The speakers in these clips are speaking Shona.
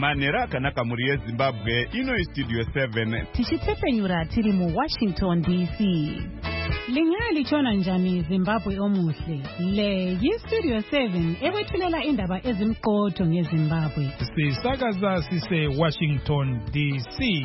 manhero akanaka muri yezimbabwe. Ino Studio 7 tichitepfenyura tiri muWashington DC. Lingaya lichona njani Zimbabwe omuhle? Le yiStudio 7 ewethulela indaba ezimqotho ngeZimbabwe. Sisakaza sise Washington DC.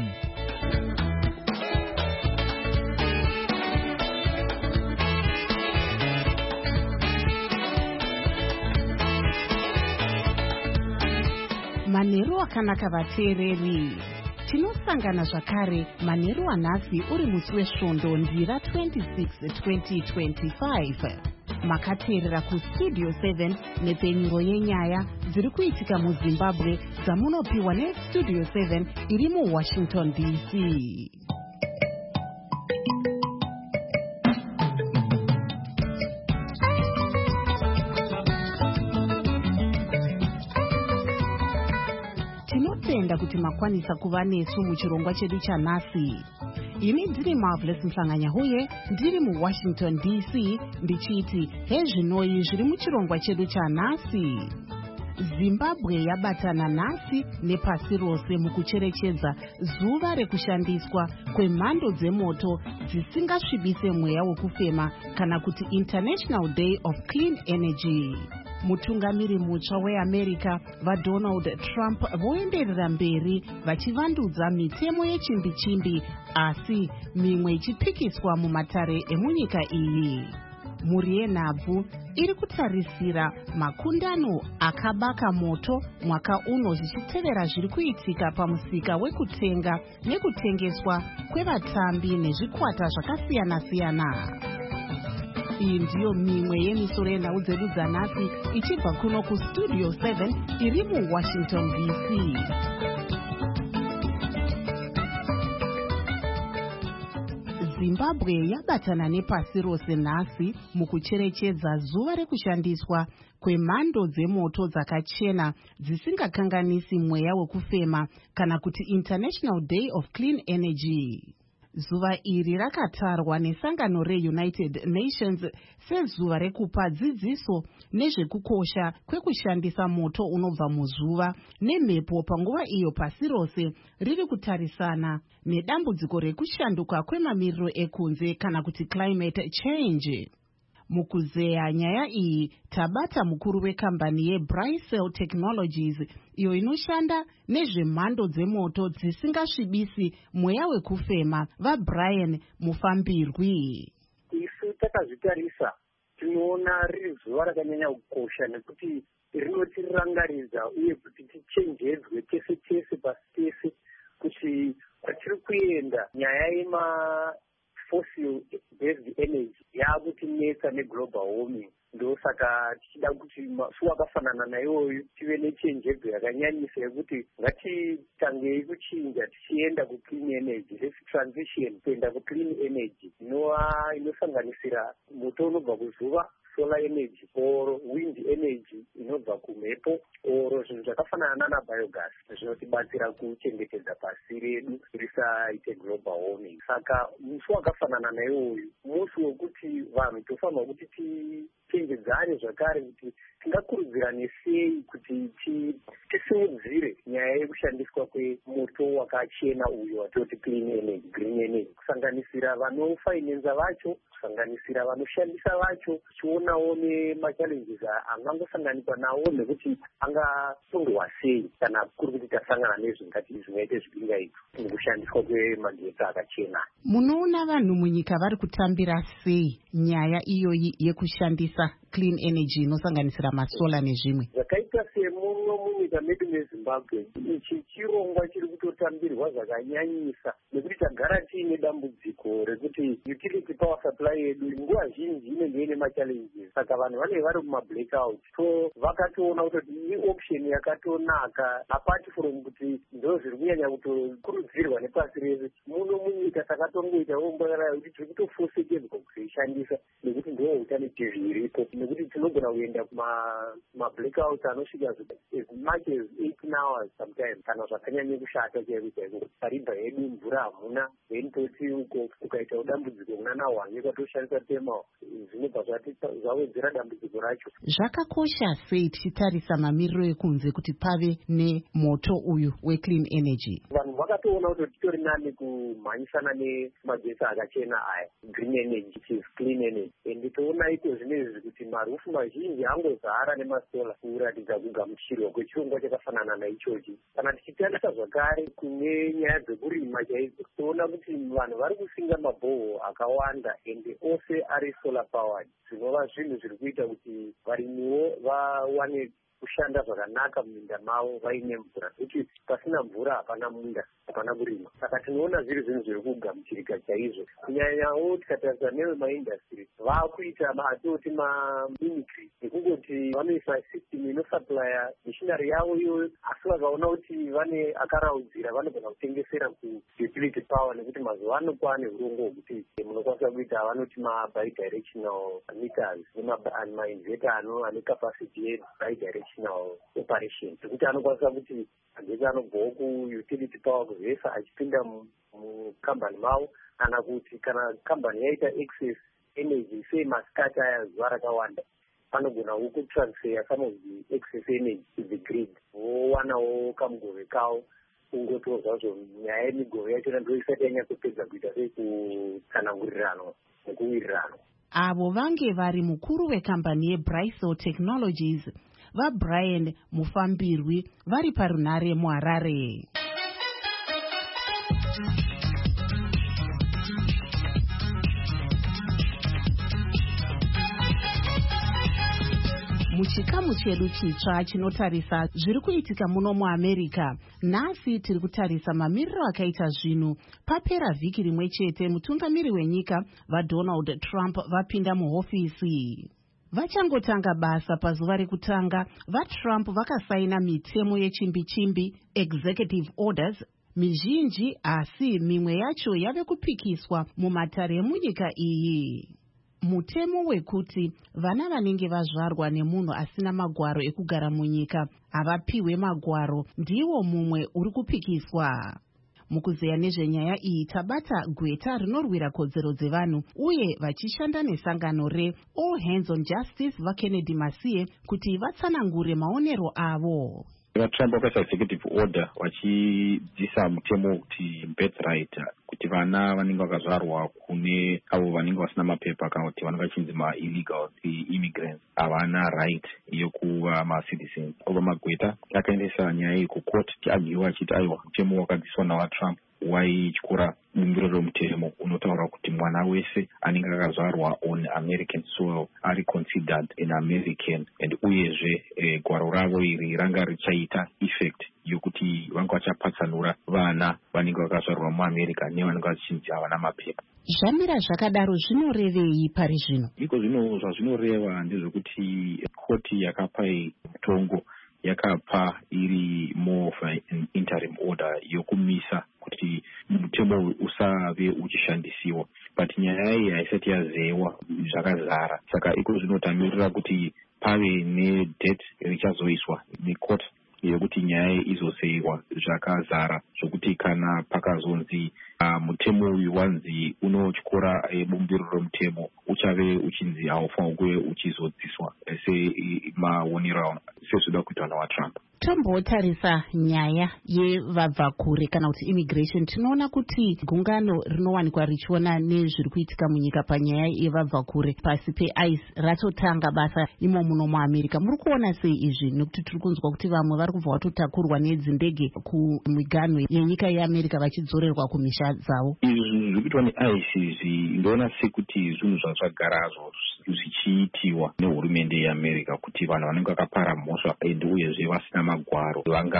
Manhero akanaka vateereri. Tinosangana zvakare manhero anhasi uri musi wesvondo ndira 26 2025. Makateerera kuStudio 7 nepfenyuro yenyaya dziri kuitika muZimbabwe dzamunopiwa neStudio 7 iri muWashington DC. Tinotenda kuti makwanisa kuva nesu muchirongwa chedu chanhasi. Ini ndiri Marvelous Mhlanganya-Huye, ndiri muWashington DC, ndichiti hezvinoi zviri muchirongwa chedu chanhasi. Zimbabwe yabatana nhasi nepasi rose mukucherechedza zuva rekushandiswa kwemhando dzemoto dzisingasvibise mweya wekufema kana kuti International Day of Clean Energy. Mutungamiri mutsva weAmerica vaDonald Trump voenderera mberi vachivandudza mitemo yechimbi-chimbi, asi mimwe ichipikiswa mumatare emunyika iyi. Mhuri yenhabvu iri kutarisira makundano akabaka moto mwaka uno zvichitevera zviri kuitika pamusika wekutenga nekutengeswa kwevatambi nezvikwata zvakasiyana-siyana. Iyi ndiyo mimwe yemisoro yenhau dzedu dzanhasi ichibva kuno kuStudio 7 iri muWashington DC. Zimbabwe yabatana nepasi rose nhasi mukucherechedza zuva rekushandiswa kwemhando dzemoto dzakachena dzisingakanganisi mweya wekufema kana kuti International Day of Clean Energy. Zuva iri rakatarwa nesangano reUnited Nations sezuva rekupa dzidziso nezvekukosha kwekushandisa moto unobva muzuva nemhepo panguva iyo pasi rose riri kutarisana nedambudziko rekushanduka kwemamiriro ekunze kana kuti climate change. Mukuzeya nyaya iyi tabata mukuru wekambani yeBricel Technologies iyo inoshanda nezvemhando dzemoto dzisingasvibisi mweya wekufema vaBrian Mufambirwi. Isu takazvitarisa tinoona riri zuva rakanyanya kukosha nekuti rinotirangaridza uye kuti tichenjedzwe tese tese pasi tese kuti kwatiri kuenda nyaya fossil based energy yakutinetsa neglobal warming. Ndosaka tichida kuti masuwa akafanana nayoyo tive nechenjedzo yakanyanyisa yekuti ngatitangei kuchinja tichienda kuclean energy. Let's transition kuenda kuclean energy inosanganisira moto unobva kuzuva, solar energy, or wind energy inobva kumhepo, or zvinhu zvakafanana nabiogas zvinotibatsira kuchengetedza pasi redu risaite global warming. Saka musi wakafanana nayoyo musi wekuti vanhu tofanirwa kuti tichenjedzane zvakare kuti tingakurudzirane sei kuti tisimudzire nyaya yekushandiswa kwemoto wakachena uyo watoti clean energy, green energy, kusanganisira vanofainenza vacho, kusanganisira vanoshandisa vacho, tichionawo nemachallenges angangosanganikwa nawo nekuti angasungwa sei kana kuri kuti tasangana nezvingati zvingaite zvipingaiti mukushandiswa kwemagetsi akachena. Munoona vanhu munyika vari kutambira sei nyaya iyoyi yekushandisa clean energy inosanganisira masola nezvimwe? Zvakaita semuno munyika medu meZimbabwe, ichi chirongwa chiri kutotambirwa zvakanyanyisa nekuti tagara tiine dambudziko rekuti utility power supply yedu nguva zhinji inenge ine machallenges. Saka vanhu vanenge vari kumablackout. So vakatoona kuti option yakatonaka apart from kuti ndo zviri kunyanya kutokurudzirwa nepasi rese muno munyika takatongoita ombara kuti tiri kutofosekedzwa kuishandisa nekuti ndo alternative iripo. zvekuti tinogona kuenda kuma-blackouts anosvika as much as 8 hours sometimes kana zvakanyanya kushata chaiko chaiko. Paribha yedu mvura hamuna, then toti ukaita dambudziko kuna nawange kwatoshandisa tema, zvinobva zvawedzera dambudziko racho. Zvakakosha sei tichitarisa mamiriro ekunze kuti pave nemoto uyu weClean Energy? Vanhu vakatoona kuti titori nani kumhanyisana nemagesi akachena aya, green energy, which is clean energy. And toona iko zvinezvi kuti marufu mazhinji angozara nemasola kuratidza kugamuchirwa kwechirongwa chakafanana naichochi. Kana tichitarisa zvakare kune nyaya dzekurima chaidzo, toona kuti vanhu vari kusinga mabhoho akawanda ende ose ari solar powered, zvinova zvinhu zviri kuita kuti varimiwo vawane kushanda zvakanaka muminda mavo vaine mvura, kuti pasina mvura hapana munda, hapana kurima. Saka tinoona zviri zvinhu zviri kugamuchirika chaizvo. Kunyanyawo tikatarisa nevemaindastry vakuita atoti mamimicry ekungoti vanoisa system inosuplya mishinari yavo iyoyo, asi vakaona kuti vane akaraudzira vanogona kutengesera ku-utility power, nekuti mazuva ano kwane urongwa hwekuti munokwanisa kuita vanoti ma-bidirectional meters nemainverter ane capacity ye-bidirectional operation, zvekuti anokwanisa kuti agesi anobvawo ku-utility power kuzesa achipinda mukambani mavo, kana kuti kana kambani yaita excess energy sei masikati aya zuva rakawanda, panogonawo kutransfer some of the excess energy to the grid, vowanawo kamugove kavo kungotorwa zvo. Nyaya yemigove yachona ndo isati yanyatsopedza kuita sekutsanangurirano nekuwirirano. Avo vange vari mukuru wekambani yeBrysol Technologies, vaBrian Mufambirwi, vari parunare muHarare. Muchikamu chedu chitsva chinotarisa zviri kuitika muno muAmerica, nhasi tiri kutarisa mamiriro akaita zvinhu papera vhiki rimwe chete mutungamiri wenyika vaDonald Trump vapinda muhofisi. Vachangotanga basa pazuva rekutanga, vaTrump vakasaina mitemo yechimbi-chimbi, executive orders, mizhinji, asi mimwe yacho yave kupikiswa mumatare emunyika iyi. Mutemo wekuti vana vanenge vazvarwa nemunhu asina magwaro ekugara munyika havapiwe magwaro ndiwo mumwe uri kupikiswa. Mukuzeya nezvenyaya iyi tabata gweta rinorwira kodzero dzevanhu uye vachishanda nesangano reAll Hands on Justice vaKennedy Masiye kuti vatsanangure maonero avo. Trump wakaisa executive order vachidzisa mutemo kuti birthright, kuti vana vanenge vakazvarwa kune avo vanenge vasina mapepa kana kuti vanenge vachinzi ma-illegal immigrants havana right yokuva ma-citizens. Obama Gweta akaendesa nyaya iyi kucourt tiagiwa achiti aiwa mutemo wakadziswa navaTrump waityura bumbiro romutemo unotaura kuti mwana wese anenge akazvarwa on American soil ari considered an American, and uyezve gwaro ravo iri ranga richaita effect yokuti vanga vachapatsanura vana vanenge vakazvarwa muAmerica nevanenge vachinzi havana mapepa. Zvamira zvakadaro zvinorevei pari zvino? Iko zvino zvazvinoreva ndezvekuti koti yakapa mutongo yakapa iri more of an interim order yokumisa kuti mutemo usave uchishandisiwa, but nyaya iyi haisati yazewa zvakazara. Saka iko zvinotamirira kuti pave nedate richazoiswa necourt yokuti nyaya izosewa zvakazara, zvokuti kana pakazonzi mutemo uyu wanzi unotyora bumbiro romutemo uchave uchinzi haufaniri kuve uchizodziswa semaonero sezvida kuitwa navaTrump. Tombotarisa nyaya yevabvakure kana kuti immigration. Tinoona kuti gungano rinowanikwa richiona nezviri kuitika munyika panyaya yevabvakure pasi peice ratotanga basa imo muno muAmerica. Muri kuona sei izvi? Nekuti tiri kunzwa kuti vamwe vari kubva vatotakurwa nedzindege kumiganho yenyika yeAmerica vachidzorerwa kumisha dzavo. Izvi zviri kuitwa neice izvi ndoona sekuti zvinhu zvazvagarazvo zvichiitiwa nehurumende yeAmerica kuti vanhu vanenge vakapara mhosva uyezve vasina magwaro vanga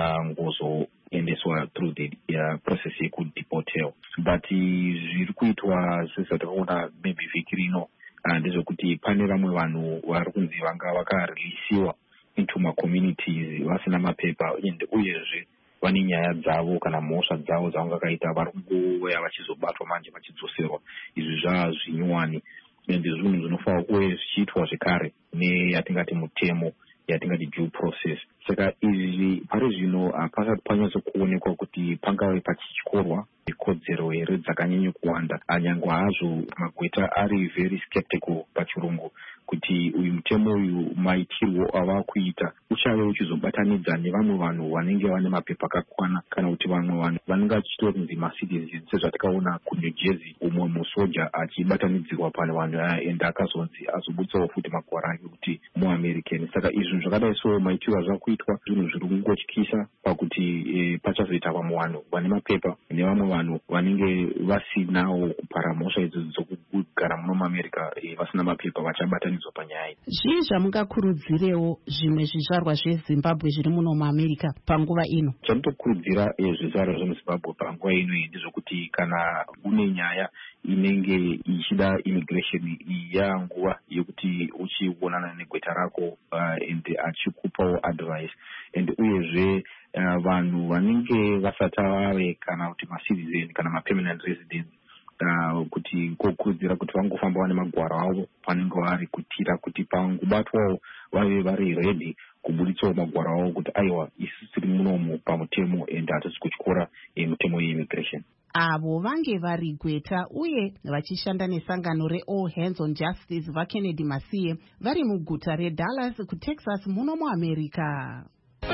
vachangozoendeswa through the process yekudeportewa. But zviri kuitwa sezvatakaona maybe vhiki rino ndezvekuti pane vamwe vanhu vari kunzi vanga vakarelisiwa into macommunities vasina mapepa, uyezve vane nyaya dzavo kana mhosva dzavo dzavanga kaita vari kungoya vachizobatwa manje vachidzoserwa. Izvi zvazvinyuwani ende zvinhu zvinofanira kuve zvichiitwa zvekare neyatingati mutemo yatingati due process. Saka izvi pari zvino pasati panyatso kuonekwa kuti pangave pachichkorwa ikodzero here dzakanyanya kuwanda, anyangwa hazvo magweta ari very skeptical pachirungu kuti uyu mutemo uyu maitirwo ava kuita uchave uchizobatanidza nevamwe vanhu vanenge vane mapepa akakwana, kana kuti vamwe vanhu vanenge vachitora kunzi macitizens sezvatakaona kuNew Jersey umwe musoja achibatanidzirwa pane vanhu aya ende akazonzi azobuditsawo futi magwara ake kuti muamerican. Saka izvi zvakadai so maitirwo azva kuitwa zvinhu zviri kungotyisa pakuti pachazoita vamwe vanhu vane mapepa nevamwe vanhu vanenge vasinawo kupara mhosva idzodzo dzokugara muno muAmerica vasina mapepa vachabatanidzwa panyaya iyi. Zvii zvamungakurudzirewo zvimwe zvizvarwa zveZimbabwe zviri muno muAmerica panguva ino? Chandinokurudzira zvizvarwa zvemuZimbabwe panguva ino iyi ndezvokuti kana une nyaya inenge ichida immigration yanguva yekuti uchionana negweta rako ende achikupawo advice, ende uyezve vanhu vanenge vasati vave kana kuti macitizen kana mapermanent residents kuti kokurudzira kuti vangofamba vane magwaro avo panenge vari kuitira kuti pangobatwawo vave vari ready kubuditsawo magwaro avo kuti aiwa isi tiri munomu pamutemo ende hatisi kutyora mutemo yeimmigration. Avo vange vari gweta uye vachishanda nesangano reAll Hands on Justice vaKennedy Masiye vari muguta reDallas kuTexas muno muAmerica.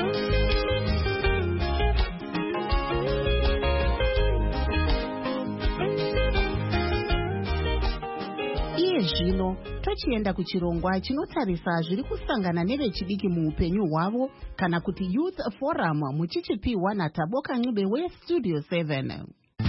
Iye zvino tochienda kuchirongwa chinotarisa zviri kusangana nevechidiki muupenyu hwavo kana kuti Youth Forum muchichipiwa naTaboka Ncube weStudio 7.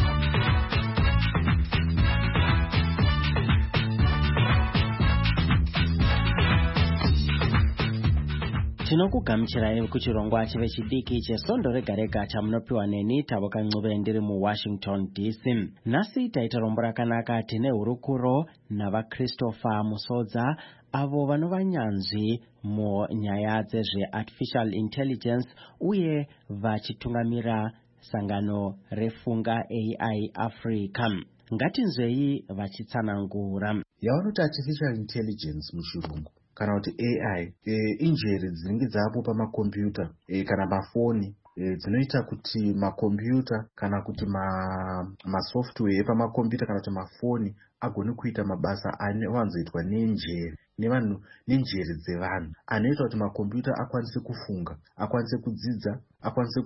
Tinokugamuchirai kuchirongwa chevechidiki chesondo rega rega chamunopiwa neni Taboka Ncube ndiri muWashington DC. Nhasi taita rombo rakanaka tine hurukuro navaChristopher Musodza avo vanova nyanzvi munyaya dzezveartificial intelligence uye vachitungamira sangano refunga AI Africa. Ngatinzwei vachitsanangura. Yavanoti artificial intelligence muchirungu kana kuti AI injeri dzinenge dzapo pamakombiyuta kana mafoni dzinoita kuti makombiyuta kana kuti masoftware epamakombiyuta kana kuti mafoni agone kuita mabasa anowanzoitwa nenjeri nevanhu nenjeri dzevanhu, anoita kuti makombiyuta akwanise kufunga, akwanise kudzidza, akwanise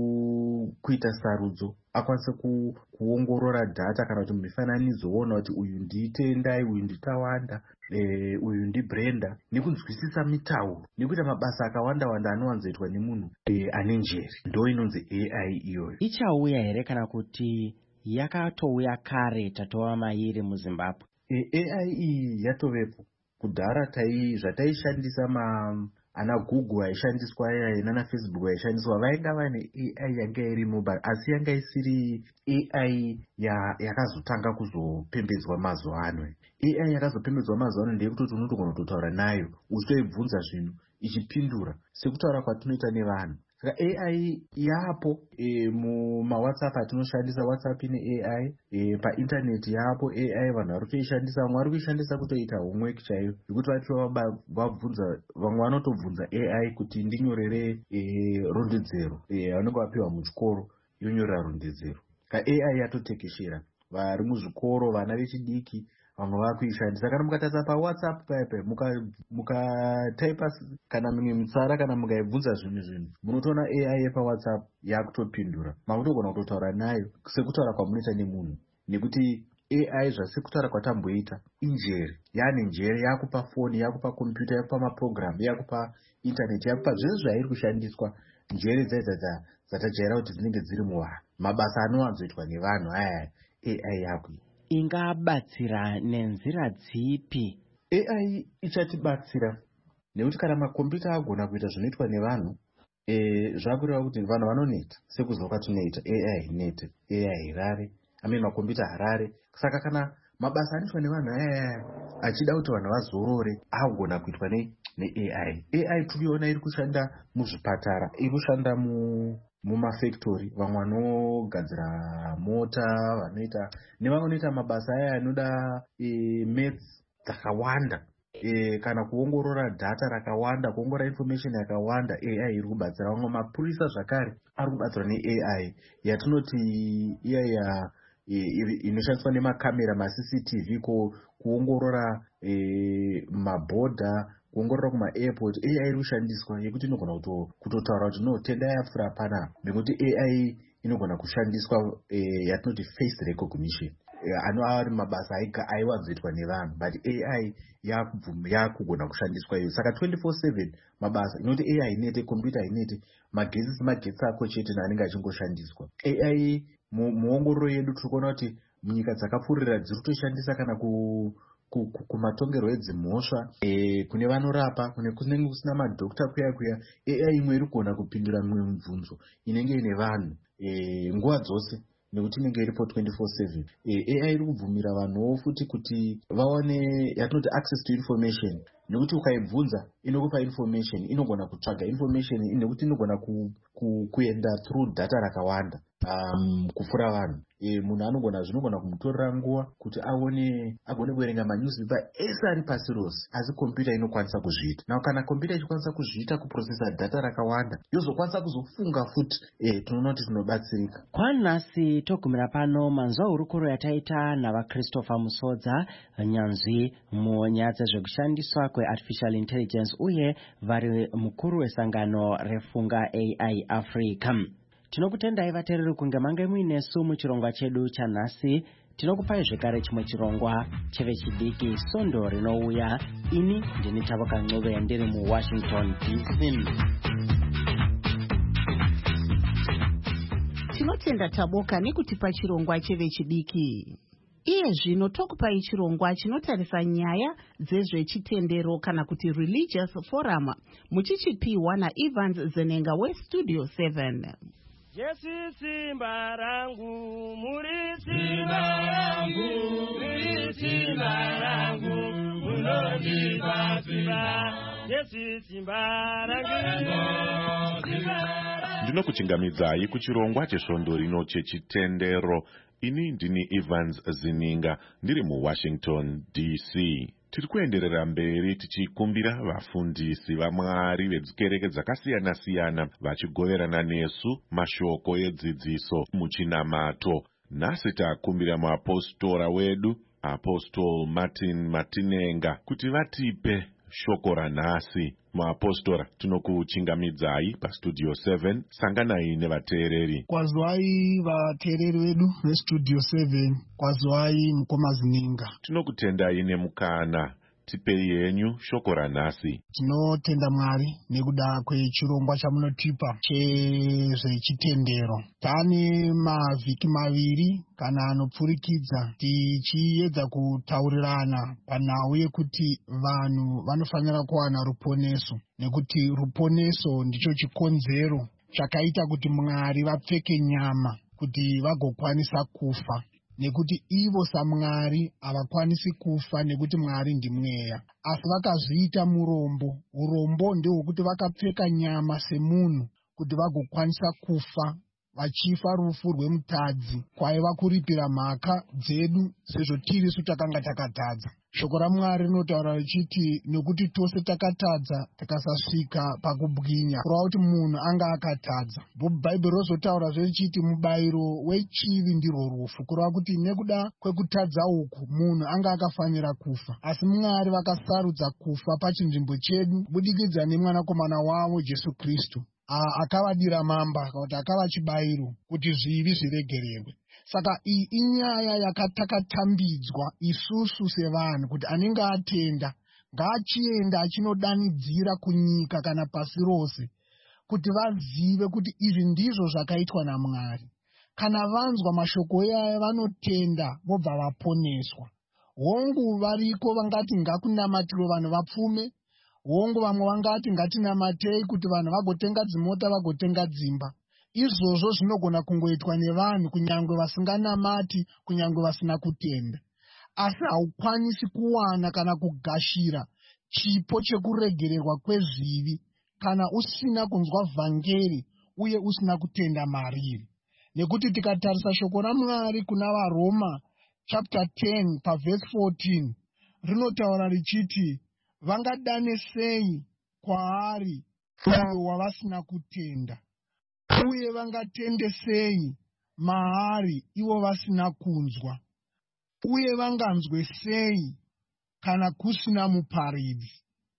kuita sarudzo, akwanise kuongorora data kana kuti mifananidzo woona kuti uyu ndiTendai, uyu ndiTawanda, uyu ndiBrenda, nekunzwisisa mitauro nekuita mabasa akawanda-wanda anowanzoitwa nemunhu ane njeri. Ndo inonzi AI iyoyo. Ichauya here kana kuti yakatouya kare tatova mairi muZimbabwe? AI iyi yatovepo kudhara. Zvataishandisa ana Google aishandiswa AI nana Facebook aishandiswa, vainga vane AI yanga iri mobile, asi yanga isiri AI yakazotanga kuzopembedzwa mazuva ano. AI yakazopembedzwa mazuva ano ndeyekuti unotogona kutotaura nayo uchitoibvunza zvinhu ichipindura sekutaura kwatinoita nevanhu. Saka AI yapo mumaWhatsApp atinoshandisa, WhatsApp ine AI, painternet yapo AI, vanhu vari kuishandisa, vamwe vari kuishandisa kutoita homework chaiyo, zvekuti vabvunza, vamwe vanotobvunza AI kuti ndinyorere rondedzero vanenge vapiwa muchikoro, yonyorera rondedzero. AI yatotekeshera vari muzvikoro, vana vechidiki vamwe vakuishandisa. Kana mukatarisa paWhatsApp paipe mukataipa kana mimwe mitsara kana mukaibvunza zvinhu munotoona AI yepaWhatsApp yakutopindura, makutogona kutotaura nayo sekutaura kwamunoita nemunhu, nekuti AI zvasekutaura kwatamboita injeri, yaane njeri, yakupa foni, yakupa kompyuta, yakupa maprogram, yakupa internet, yakupa zvese zvairi kushandiswa. Njeri dzatajaira kuti dzinenge dziri muvanhu, mabasa anowanzoitwa nevanhu aya AI yakuita. Ingabatsira nenzira dzipi? AI ichatibatsira nekuti kana makombiyuta agona kuita zvinoitwa nevanhu, zvakureva kuti vanhu vanoneta sekuzwa kwatinoita. AI nete, AI rare, makombiyuta harare. Saka kana mabasa anoitwa nevanhu aya achida kuti vanhu vazorore, agona kuitwa neAI. AI tiriona iri kushanda muzvipatara, iri kushanda mumafactory, vamwe vanogadzira mota, vanoita nevamwe vanoita mabasa aya anoda maths dzakawanda. Kana kuongorora data rakawanda, kuongorora information yakawanda, AI iri kubatsira. Vamwe mapurisa zvakare ari kubatsirwa neAI yatinoti iya inoshandiswa nemakamera, maCCTV, kuongorora mabhodha, kuongorora kumaairport. AI iri kushandiswa yekuti inogona kutotaura kuti no, tenda yapfuura panapa, nekuti AI inogona kushandiswa yatinoti face recognition. Anova ari mabasa aiwanzoitwa nevanhu, but AI yakugona kushandiswa iyo. Saka 24/7 mabasa, inoti AI inete, computer inete, magetsi ako chete anenge achingoshandiswa. AI muongororo yedu tiri kuona kuti munyika dzakapfuurira dziri kutoshandisa kana kumatongerwo edzimhosva, kune vanorapa, kunenge kusina madhokta kuya AI imwe iri kugona kupindura mimwe mibvunzo inenge ine vanhu nguva dzose, nekuti inenge iripo 24/7. AI iri kubvumira vanhuwo futi kuti vawane yatinoti access to information, nekuti ukaibvunza inokupa information, inogona kutsvaga information, nekuti inogona kuenda through data rakawanda kupfuura vanhu. Munhu zvinogona kumutorera nguva kuti agone kuverenga manewspaper ese ari pasi rose, asi kompyuta inokwanisa kuzviita. Now kana kompyuta ichikwanisa kuzviita, kuprocessa data rakawanda, yozokwanisa kuzofunga futi, tinoona kuti tinobatsirika. Kwanhasi togumira pano manzwahurukuro yataita navaChristopher Musodza, nyanzvi munyaya dzezvekushandiswa kweartificial intelligence, uye vari mukuru wesangano refunga AI Africa. Tinokutendai vateereri kunge mange muinesu muchirongwa chedu chanhasi. Tinokupai zvekare chimwe chirongwa chevechidiki, Svondo rinouya. Ini ndini Tavoka Ncube, ndiri muWashington DC. Tinotenda Taboka nekutipa chirongwa chevechidiki. Iye zvino tokupai chirongwa chinotarisa nyaya dzezvechitendero kana kuti Religious Forum, muchichipiwa naEvans Zenenga weStudio 7. Yesu simba rangu, muri simba rangu, muri simba rangu, munondipa simba. Yesu simba rangu. Ndinokuchingamidzai kuchirongwa chesvondo rino chechitendero. Ini ndini Evans Zenenga, ndiri muWashington DC. Tiri kuenderera mberi tichikumbira vafundisi vaMwari vedzikereke dzakasiyana-siyana vachigoverana nesu mashoko edzidziso muchinamato. Nhasi takumbira muapostora wedu, Apostle Martin Matinenga, kuti vatipe shoko ranhasi. Muapostora, tinokuchingamidzai paStudio 7. Sanganai nevateereri. Kwazwai vateereri vedu veStudio 7, kwazwai mukoma Zenenga. Tinokutendai nemukana, tipei henyu shoko ranhasi. Tinotenda Mwari nekuda kwechirongwa chamunotipa chezvechitendero. Pane mavhiki maviri kana anopfurikidza tichiedza kutaurirana panhau yekuti vanhu vanofanira kuwana ruponeso, nekuti ruponeso ndicho chikonzero chakaita kuti Mwari vapfeke nyama kuti vagokwanisa kufa, nekuti ivo saMwari havakwanisi kufa nekuti Mwari ndimweya, asi vakazviita murombo. Urombo ndehwokuti vakapfeka nyama semunhu kuti vagokwanisa kufa, vachifa rufu rwemutadzi kwaiva kuripira mhaka dzedu sezvo tirisu takanga takatadza. Shoko raMwari rinotaura richiti nekuti tose takatadza takasasvika pakubwinya, kureva kuti munhu anga akatadza. Bhaibheri rozotaura zvechiti mubayiro wechivi ndirwo rufu, kureva kuti nekuda kwekutadza uku munhu anga akafanira kufa, asi Mwari vakasarudza kufa pachinzvimbo chedu kubudikidza nemwanakomana wavo Jesu Kristu, akavadira mamba kuti akava chibayiro kuti zvivi zviregererwe. Saka iyi inyaya yakatakatambidzwa isusu sevanhu kuti anenge atenda ngaachienda achinodanidzira kunyika kana pasi rose kuti vazive kuti izvi ndizvo zvakaitwa naMwari. Kana vanzwa mashoko aya vanotenda vobva vaponeswa. Hongu variko vangati ngakunamatirwe vanhu vapfume, hongu vamwe vangati ngatinamatei kuti vanhu vagotenga dzimota vagotenga dzimba. Izvozvo zvinogona kungoitwa nevanhu kunyangwe vasinganamati, kunyangwe vasina kutenda. Asi haukwanisi kuwana kana kugashira chipo chekuregererwa kwezvivi kana usina kunzwa vhangeri uye usina kutenda mariri. Nekuti tikatarisa shoko raMwari kuna vaRoma chapter 10 pavhesi 14, rinotaura richiti vangadane sei kwaari uyo wavasina kutenda, uye vangatende sei maari ivo vasina kunzwa, uye vanganzwe sei kana kusina muparidzi,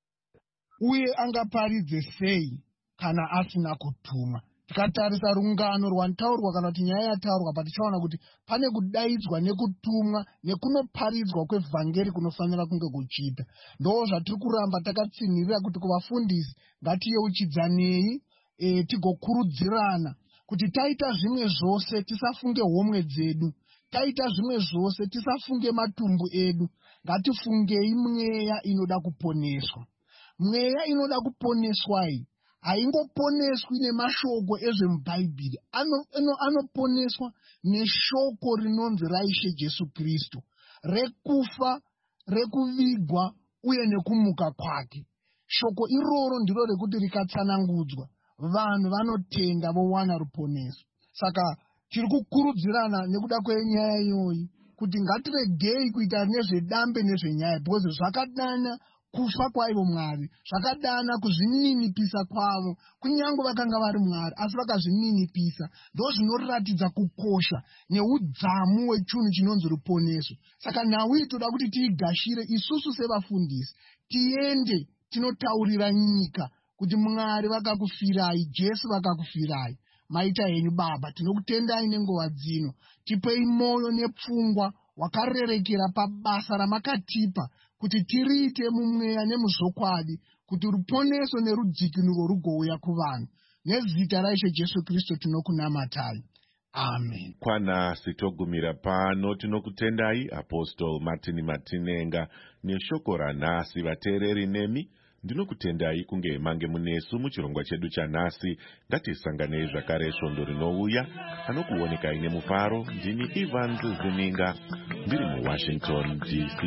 uye angaparidze sei kana asina kutumwa. Tikatarisa rungano rwataurwa kana kuti nyaya yataurwa patichaona kuti pane kudaidzwa nekutumwa nekunoparidzwa kwevhangeri kunofanira kunge kuchiita. Ndo zvatiri kuramba takatsinirira kuti kuvafundisi ngatiyeuchidzanei, tigokurudzirana kuti taita zvimwe zvose tisafunge homwe dzedu, taita zvimwe zvose tisafunge matumbu edu, ngatifungei mweya inoda kuponeswa. Mweya inoda kuponeswa iyi haingoponeswi nemashoko ezvemubhaibheri, anoponeswa neshoko rinonzi raIshe Jesu Kristu, rekufa, rekuvigwa uye nekumuka kwake. Shoko iroro ndiro rekuti rikatsanangudzwa vanhu vanotenda vowana ruponeso. Saka tiri kukurudzirana nekuda kwenyaya iyoyi kuti ngatiregei kuita nezvedambe nezvenyaya, because zvakadana kufa kwaivo Mwari, zvakadana kuzvininipisa kwavo, kunyange vakanga vari Mwari asi vakazvininipisa. Ndo zvinoratidza kukosha neudzamu hwechinhu chinonzi ruponeso. Saka nhau iyi toda kuti tiigashire isusu sevafundisi, tiende tinotaurira nyika kuti Mwari vakakufirai, Jesu vakakufirai, maita henyu Baba, tinokutendai nenguva dzino. Tipei moyo nepfungwa wakarerekera pabasa ramakatipa kuti tiriite mumweya nemuzvokwadi, kuti ruponeso nerudzikinuro rugouya kuvanhu. Nezita raIshe Jesu Kristu tinokunamatai. Amen. Kwanasi togumira pano, tinokutendai Apostle Martin Matinenga neshoko ranhasi. Vateereri nemi ndinokutendai kunge mange munesu muchirongwa chedu chanhasi. Ngatisanganei zvakare svondo rinouya. Anokuonekai nemufaro ndini Evans Zininga, ndiri muWashington DC.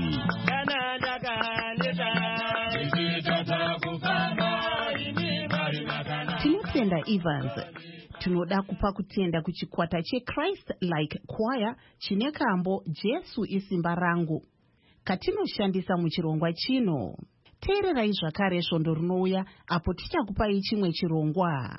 Tinotenda Evans. Tinoda kupa kutenda kuchikwata cheChrist Like Choir chine kambo Jesu isimba rangu katinoshandisa muchirongwa chino. Teererai zvakare svondo rinouya apo tichakupai chimwe chirongwa.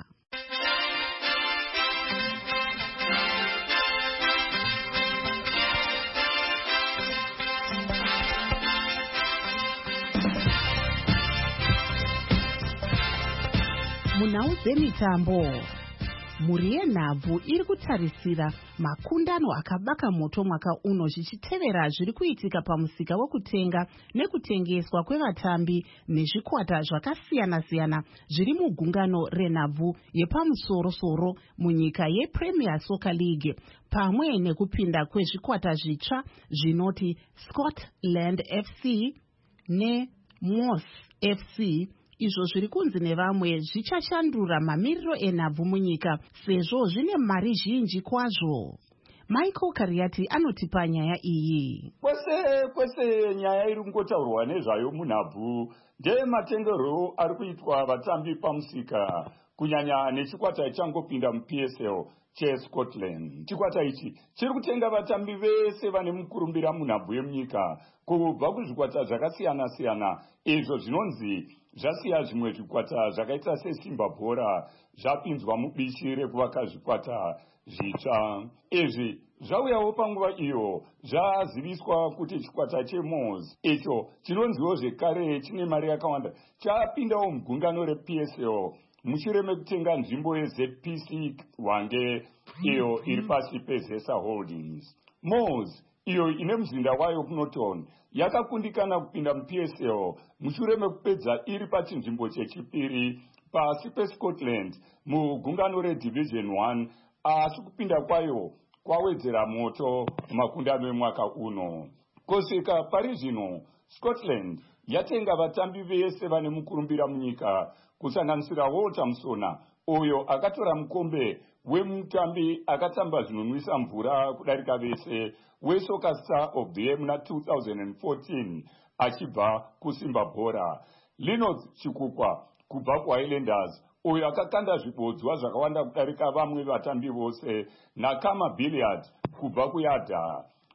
Munhau dzemitambo, mhuri yenhabvu iri kutarisira makundano akabaka moto mwaka uno zvichitevera zviri kuitika pamusika wokutenga nekutengeswa kwevatambi nezvikwata zvakasiyana-siyana zviri mugungano renhabvu yepamusoro-soro munyika yePremier Soccer League, pamwe nekupinda kwezvikwata zvitsva zvinoti Scotland FC neMoss FC, izvo zviri kunzi nevamwe zvichashandura mamiriro enhabvu munyika sezvo zvine mari zhinji kwazvo. Michael Kariati anotipa nyaya iyi. Kwese nyaya iri kungotaurwa nezvayo munhabvu ndematengero ari kuitwa vatambi pamusika, kunyanya nechikwata changopinda muPSL cheScotland. Chikwata ichi chiri kutenga vatambi vese vane mukurumbira munhabvu yemunyika kubva kuzvikwata zvakasiyana-siyana, izvo zvinonzi zvasiya zvimwe zvikwata zvakaita seSimba Bhora zvapinzwa mubishi rekuvaka zvikwata zvitsva. Izvi zvauyawo panguva iyo zvaziviswa kuti chikwata cheMoss, icho chinonziwo zvekare chine mari yakawanda, chapindawo mugungano rePSL mushure mekutenga nzvimbo yeZPC Hwange iyo iri pasi peZesa Holdings. Moss, iyo ine muzinda wayo kuNorton, yakakundikana kupinda muPSL mushure mekupedza iri pachinzvimbo chechipiri pasi peScotland mugungano reDivision 1, asi kupinda kwayo kwawedzera moto mumakundano emwaka uno. Kusvika pari zvino, Scotland yatenga vatambi vese vane mukurumbira munyika, kusanganisira Walter Musona, uyo akatora mukombe wemutambi akatamba zvinonwisa mvura kudarika vese weSoccer Star of the Year muna 2014 achibva kuSimba Bhora. Linus Chikukwa kubva kuHighlanders, uyo akakanda zvibodzwa zvakawanda kudarika vamwe vatambi vose, naKama Billiard kubva kuYada.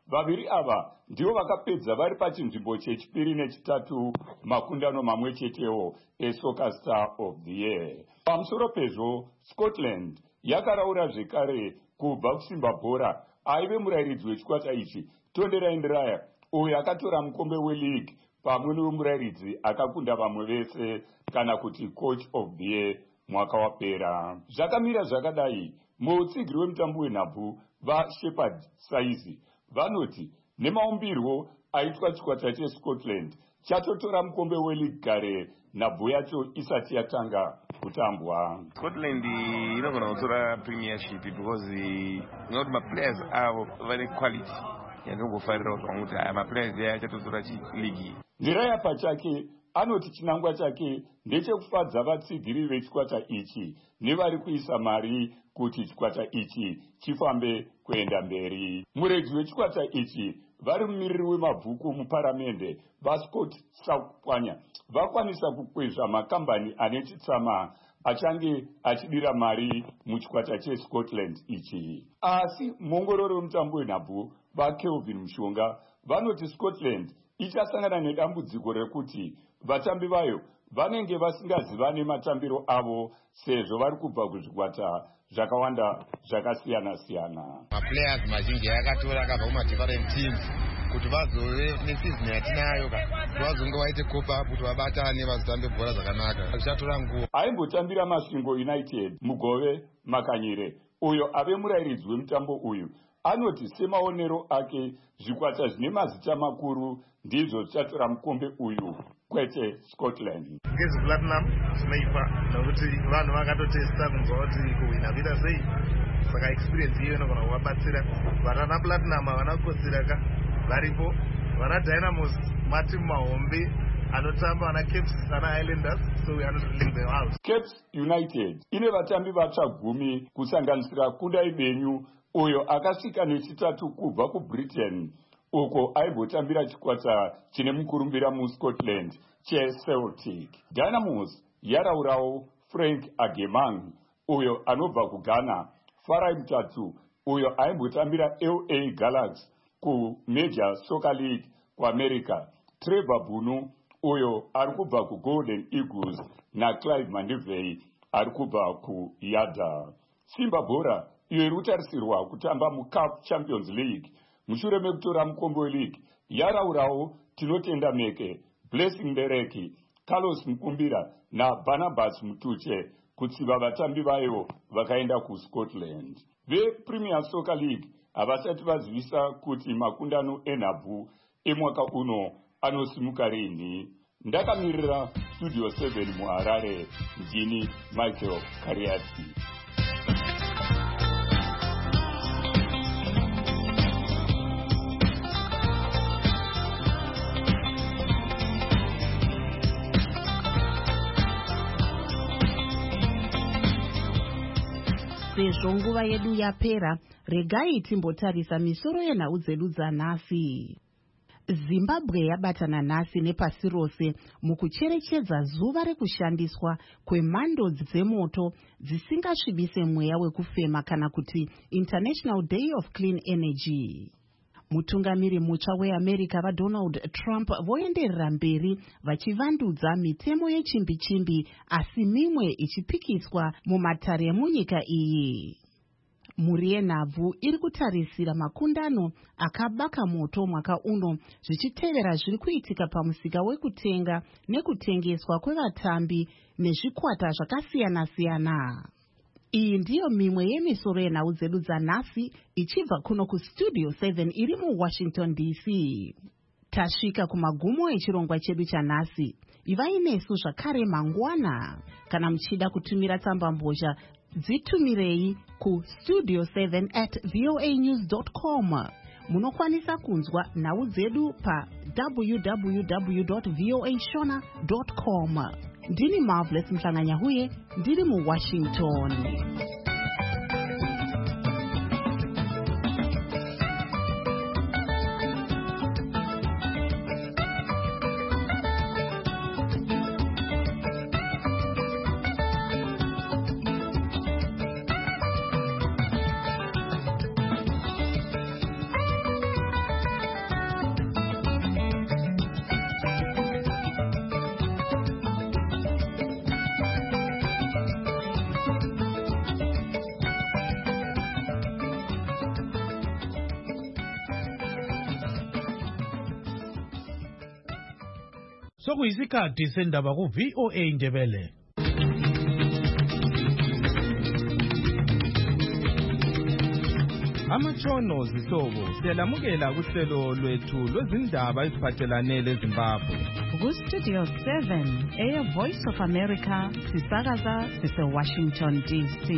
vaviri ava ndivo vakapedza vari pachinzvimbo chechipiri nechitatu makundano mamwe chetewo eSoccer Star of the Year. Pamusoro pezvo, Scotland yakaraura zvekare kubva kusimba bhora aive murayiridzi wechikwata ichi Tonderai Ndiraya, uyo akatora mukombe weleague pamwe nomurayiridzi akakunda vamwe vese kana kuti coach of the year mwaka wapera. Zvakamira zvakadai, muutsigiri wemutambo wenhabvu vaShepherd Saizi vanoti nemaumbirwo aitwa chikwata cheScotland chatotora mukombe weleague kare nhabvu yacho isati yatanga kutambwa. Scotland inogona kutora premiership because inoti maplayers avo vane quality yanongofarira kuti aya maplayers achatotora ligi. Ndiraya pachake anoti chinangwa chake ndechekufadza vatsigiri vechikwata ichi nevari kuisa mari kuti chikwata ichi chifambe kuenda mberi. Muredzi wechikwata ichi vari mumiriri wemabhuku muparamende vaScott Sakupwanya vakwanisa kukwezva makambani ane chitsama achange achidira mari muchikwata cheScotland ichi. Asi muongorori wemutambo wenhabvu vaKelvin Mushonga vanoti Scotland ichasangana nedambudziko rekuti vatambi vayo vanenge vasingazivane matambiro avo sezvo vari kubva kuzvikwata zvakawanda zvakasiyana-siyana. Maplayers mazhinji akatora akabva kuma-different teams kuti vazove nesizini yatinayo kuti vazonge vaite copa kuti vabatane vazotambe bhora zvakanaka. Zvichatora nguva. Aimbotambira Masvingo United mugove Makanyire, uyo ave murayiridzi wemutambo uyu, anoti semaonero ake zvikwata zvine mazita makuru ndizvo zvichatora mukombe uyu kwete Scotland. Ngezi Platinum zvinoipa nokuti vanhu vakatotesta kunzwa kuti kuhwina vita sei, saka experience iyo inogona kuvabatsira. Vatana Platinum havana kukotsiraka varipo, vana Dynamos matimu mahombe anotamba vana Caps vana Highlanders, so we are not ruling them out. Caps United ine vatambi vatsva 10 kusanganisira Kundai Benyu uyo akasvika nechitatu kubva kuBritain uko aimbotambira chikwata chine mukurumbira muScotland cheCeltic. Dynamos yaraurawo Frank Agemang uyo anobva kuGhana, Farai Mutatu uyo aimbotambira LA Galaxy kuMajor Soccer League kuAmerica, Trevor Bunu uyo ari kubva kuGolden Eagles naClyde Mandevey ari kubva kuYada. Simba Bora iyo iri kutarisirwa kutamba muCAF Champions League mushure mekutora mukombe weleague yaraurawo Tinotenda Meke, Blessing Ndereki, Carlos Mukumbira naBarnabas Mutuche kutsiva vatambi vayo vakaenda kuScotland. VePremier Soccer League havasati vazivisa kuti makundano enhabvu emwaka uno anosimuka rini. Ndakamirira Studio 7 muHarare, ndini Michael Kariati. Sezvo nguva yedu yapera, regai timbotarisa misoro yenhau dzedu dzanhasi. Zimbabwe yabatana nhasi nepasi rose mukucherechedza zuva rekushandiswa kwemhando dzemoto dzisingasvibise mweya wekufema kana kuti International Day of Clean Energy. Mutungamiri mutsva weAmerica vaDonald Trump voenderera mberi vachivandudza mitemo yechimbi-chimbi asi mimwe ichipikiswa mumatare emunyika iyi. Mhuri yenhabvu iri kutarisira makundano akabaka moto mwaka uno zvichitevera zviri kuitika pamusika wekutenga nekutengeswa kwevatambi nezvikwata zvakasiyana-siyana. Iyi ndiyo mimwe yemisoro yenhau dzedu dzanhasi ichibva kuno kuStudio 7 iri muWashington DC. Tasvika kumagumo echirongwa chedu chanhasi. Ivai nesu zvakare mangwana. Kana muchida kutumira tsambambozha, dzitumirei kustudio7@voanews.com. Munokwanisa kunzwa nhau dzedu pa www.voashona.com. Ndini Marvelous Mhlanganyahuye, ndiri muWashington. Sokuyisikhathi sendaba ku VOA Indebele. Amatshono zihlobo siyalamukela kuhlelo lwethu lwezindaba eziphathelane leZimbabwe. Ku-Studio 7 Voice of America sisakaza sise-Washington DC.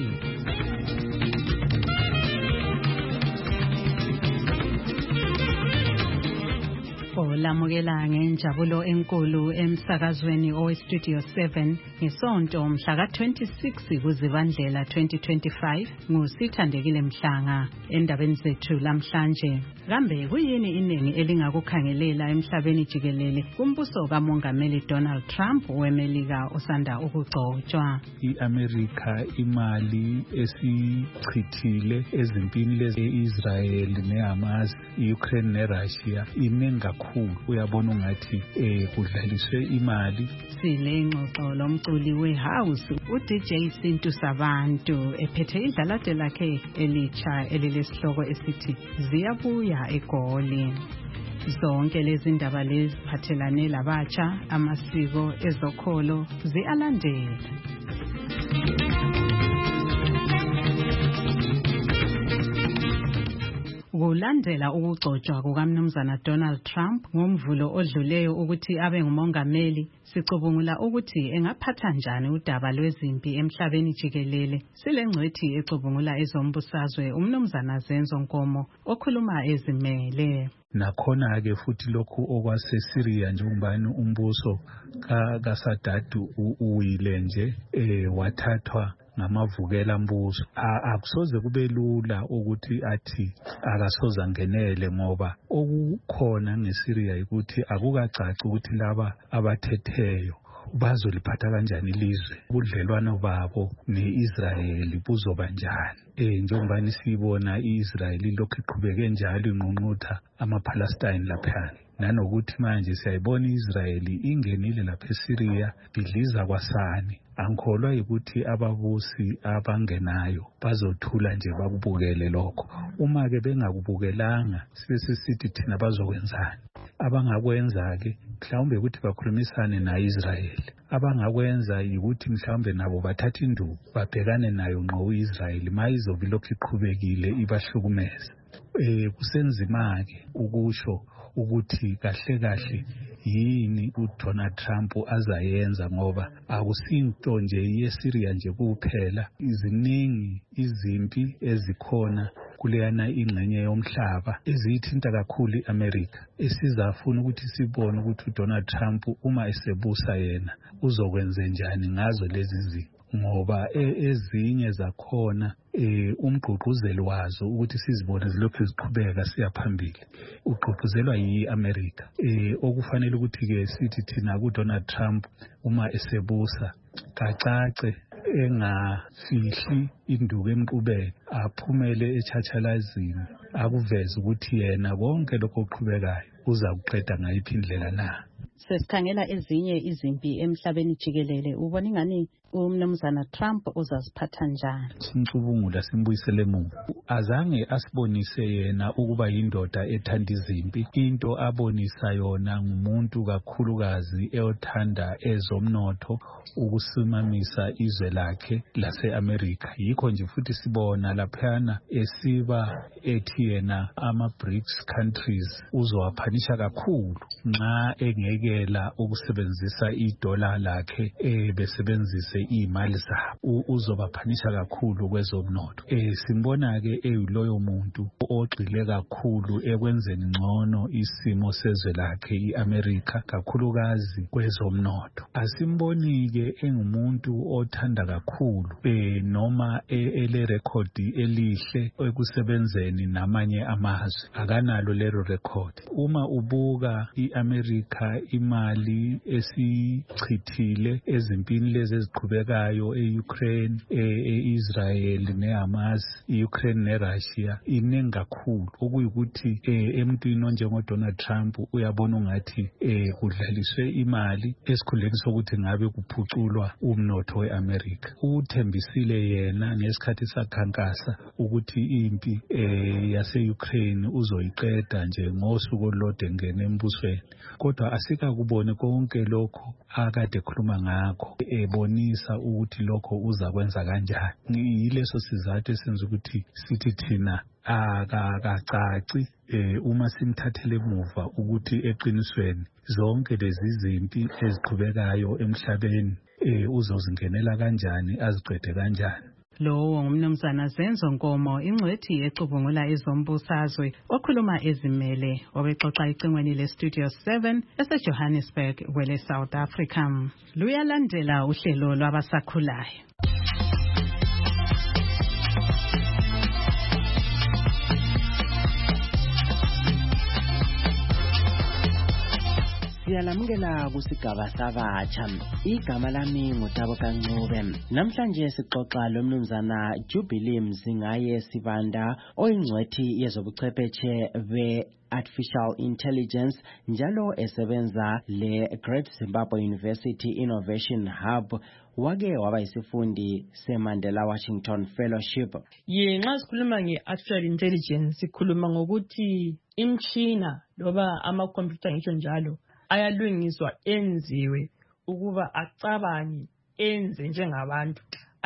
Olamukela ngenjabulo enkulu emsakazweni owe-Studio 7 ngesonto mhla ka-26 kuZibandlela 2025 nguSithandekile Mhlanga. Endabeni zethu lamhlanje, kambe kuyini iningi elingakukhangelela emhlabeni jikelele kumbuso kaMongameli Donald Trump weMelika osanda ukugcotshwa? I-America imali esichithile ezimpini leze-Israel neHamas, Ukraine neRussia iningi kakhulu. Uyabona ungathi kudlaliswe imali. Sile ngxoxo lomculi wehouse uDJ Sintu Sabantu ephethe idlalade lakhe elitsha elilesihloko esithi Ziyabuya eGoli. Zonke lezi ndaba leziphathelane labatsha, amasiko, ezokholo ziyalandela. Kulandela ukugcotshwa kukaMnumzana Donald Trump ngomvulo odluleyo ukuthi abe ngumongameli, sicubungula ukuthi engaphatha njani udaba lwezimpi emhlabeni jikelele. Silengcwethi ecubungula ezombusazwe uMnumzana Zenzo Nkomo okhuluma ezimele. Nakhona-ke futhi lokhu okwase-Syria njengobani umbuso kaSadatu uwile nje wathathwa ngamavukela mbuso. Akusoze kube lula ukuthi athi akasoze angenele, ngoba okukhona ngeSyria ukuthi akukacaci ukuthi laba abathetheyo bazoliphatha kanjani ilizwe. Ubudlelwano babo ne-Israel buzoba njani? Njengoba sibona i-Israel lokhu iqhubeke njalo inqunqutha ama-Palestine laphana. Nanokuthi manje siyayibona i-Israel ingenile lapha eSyria idliza kwasani. Angikholwa ukuthi ababusi abangenayo bazothula nje bakubukele lokho. Uma-ke bengakubukelanga sithi thina bazokwenzani? Abangakwenza-ke mhlawumbe ukuthi bakhulumisane na-Israel. Abangakwenza ukuthi mhlawumbe nabo bathathe induku babhekane nayo ngqo i-Israel ma izobe lokhu iqhubekile ibahlukumeza. Kusenzima-ke ukusho ukuthi kahle kahle yini uDonald Trump azayenza, ngoba akusinto nje yeSyria nje kuphela. Iziningi izimpi ezikhona kuleyana ingxenye yomhlaba eziyithinta kakhulu iAmerica, esizafuna ukuthi sibone ukuthi uDonald Trump uma esebusa yena uzokwenza njani ngazo lezi zinto, ngoba ezinye zakhona umgqugquzeli wazo ukuthi sizibone zilokhu ziqhubeka siya phambili ugqugquzelwa yi-America. Okufanele ukuthi-ke sithi thina kuDonald Trump uma esebusa kacace engafihli induku emqubeni, aphumele echatshalazini, akuveze ukuthi yena konke lokho okuqhubekayo uza kuqeda ngayiphi indlela na. Sesikhangela ezinye izimpi emhlabeni jikelele, ubona ingani uMnumzana Trump uzaziphatha njani? Sincubungula simbuyisele emuva. Azange asibonise yena ukuba yindoda ethanda izimpi. Into abonisa yona ngumuntu kakhulukazi eyothanda ezomnotho, ukusimamisa izwe lakhe lase-America. Yikho nje futhi sibona laphana esiba ethi yena ama-BRICS countries uzowaphanisha kakhulu nxa engekela ukusebenzisa idola lakhe besebenzise imali zabo. Uzobaphanisha kakhulu kwezomnotho. Simbona-ke eyiloyo muntu ogxile kakhulu ekwenzeni ngcono isimo sezwe lakhe i-America, kakhulukazi kwezomnotho. Asimboni-ke engumuntu othanda kakhulu noma elerekhodi elihle ekusebenzeni namanye amazwe. Akanalo lero rekhodi. Uma ubuka i-America imali esichithile ezimpini lezi eziqhubeka eziqhubekayo e-Ukraine, e-Israel neHamas, i-Ukraine neRussia iningi kakhulu okuyikuthi emntwini onjengo-Donald Trump uyabona ungathi kudlaliswe imali esikhundleni sokuthi ngabe kuphuculwa umnotho we-America. Uthembisile yena ngesikhathi sakhankasa ukuthi impi yase-Ukraine uzoyiqeda nje ngosuku olulodwa engene embusweni, kodwa asikakubone konke lokho akade ekhuluma ngakho, ebonisa ukuthi lokho uzakwenza kanjani. Yileso sizathu esenza ukuthi sithi thina akacaci uma simthathele emuva ukuthi eqinisweni zonke lezi zimpi eziqhubekayo emhlabeni uzozingenela kanjani, aziqede kanjani. Lowo ngumnumzana Zenzo Nkomo, ingcwethi ecubungula ezombusazwe, okhuluma ezimele, obexoxa icingweni leStudio 7 eseJohannesburg, kwele South Africa. Luyalandela uhlelo lwabasakhulayo. Siyalamukela kusigaba sabatsha. Igama lami nguTabo Kancube. Namhlanje sixoxa lomnumzana Jubilee Mzingaye Sibanda, oyingcwethi yezobuchwepheshe be-Artificial Intelligence, njalo esebenza le-Great Zimbabwe University Innovation Hub. Wake waba isifundi seMandela Washington Fellowship. Nxa sikhuluma nge-Artificial Intelligence, sikhuluma ngokuthi imtshina loba ama-computer ngisho njalo ayalungiswa enziwe ukuba acabange enze njengabantu.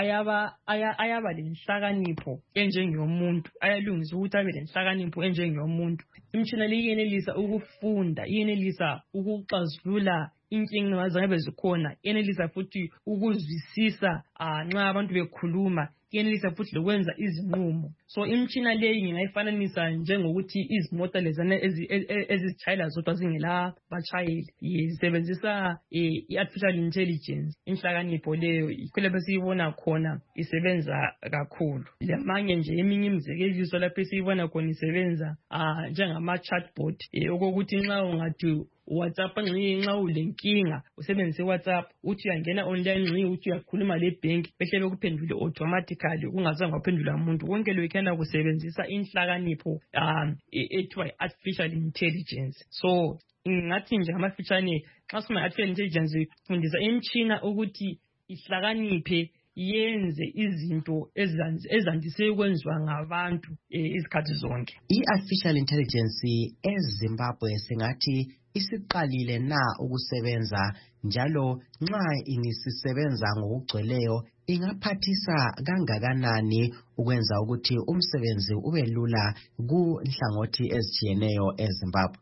Ayaba lenhlakanipho enjengomuntu, ayalungisa ukuthi abe lenhlakanipho enjengomuntu. Imtshina le iyenelisa ukufunda, iyenelisa ukuxazulula inkinga zangabe zikhona, iyenelisa futhi ukuzwisisa nxa abantu bekhuluma, iyenelisa futhi lokwenza izinqumo. So imtshina leyi ngingayifananisa njengokuthi izimota lezana ezizitshayela zodwa zingela batshayeli, zisebenzisa i-artificial intelligence. Inhlakanipho leyo yikho lapho siyibona khona isebenza kakhulu. Lamanye nje eminye imizekeliso lapho siyibona khona isebenza njengama chatbot, okokuthi nxa ungathi WhatsApp nxa ulenkinga usebenzise WhatsApp, uthi uyangena online uthi uyakhuluma lebank behle bekuphendule automatically kungazange waphendula umuntu. Konke lokhu yana kusebenzisa inhlakanipho ethiwa artificial intelligence. So ngathi nje amafitshane xa sima artificial intelligence ifundisa imtshina ukuthi ihlakaniphe yenze izinto ezandise ukwenziwa ngabantu izikhathi zonke. I-artificial intelligence eZimbabwe singathi isiqalile na ukusebenza, njalo nxa ingisisebenza ngokugcweleyo ingaphathisa kangakanani ukwenza ukuthi umsebenzi ube lula kunhlangothi ezitshiyeneyo eZimbabwe?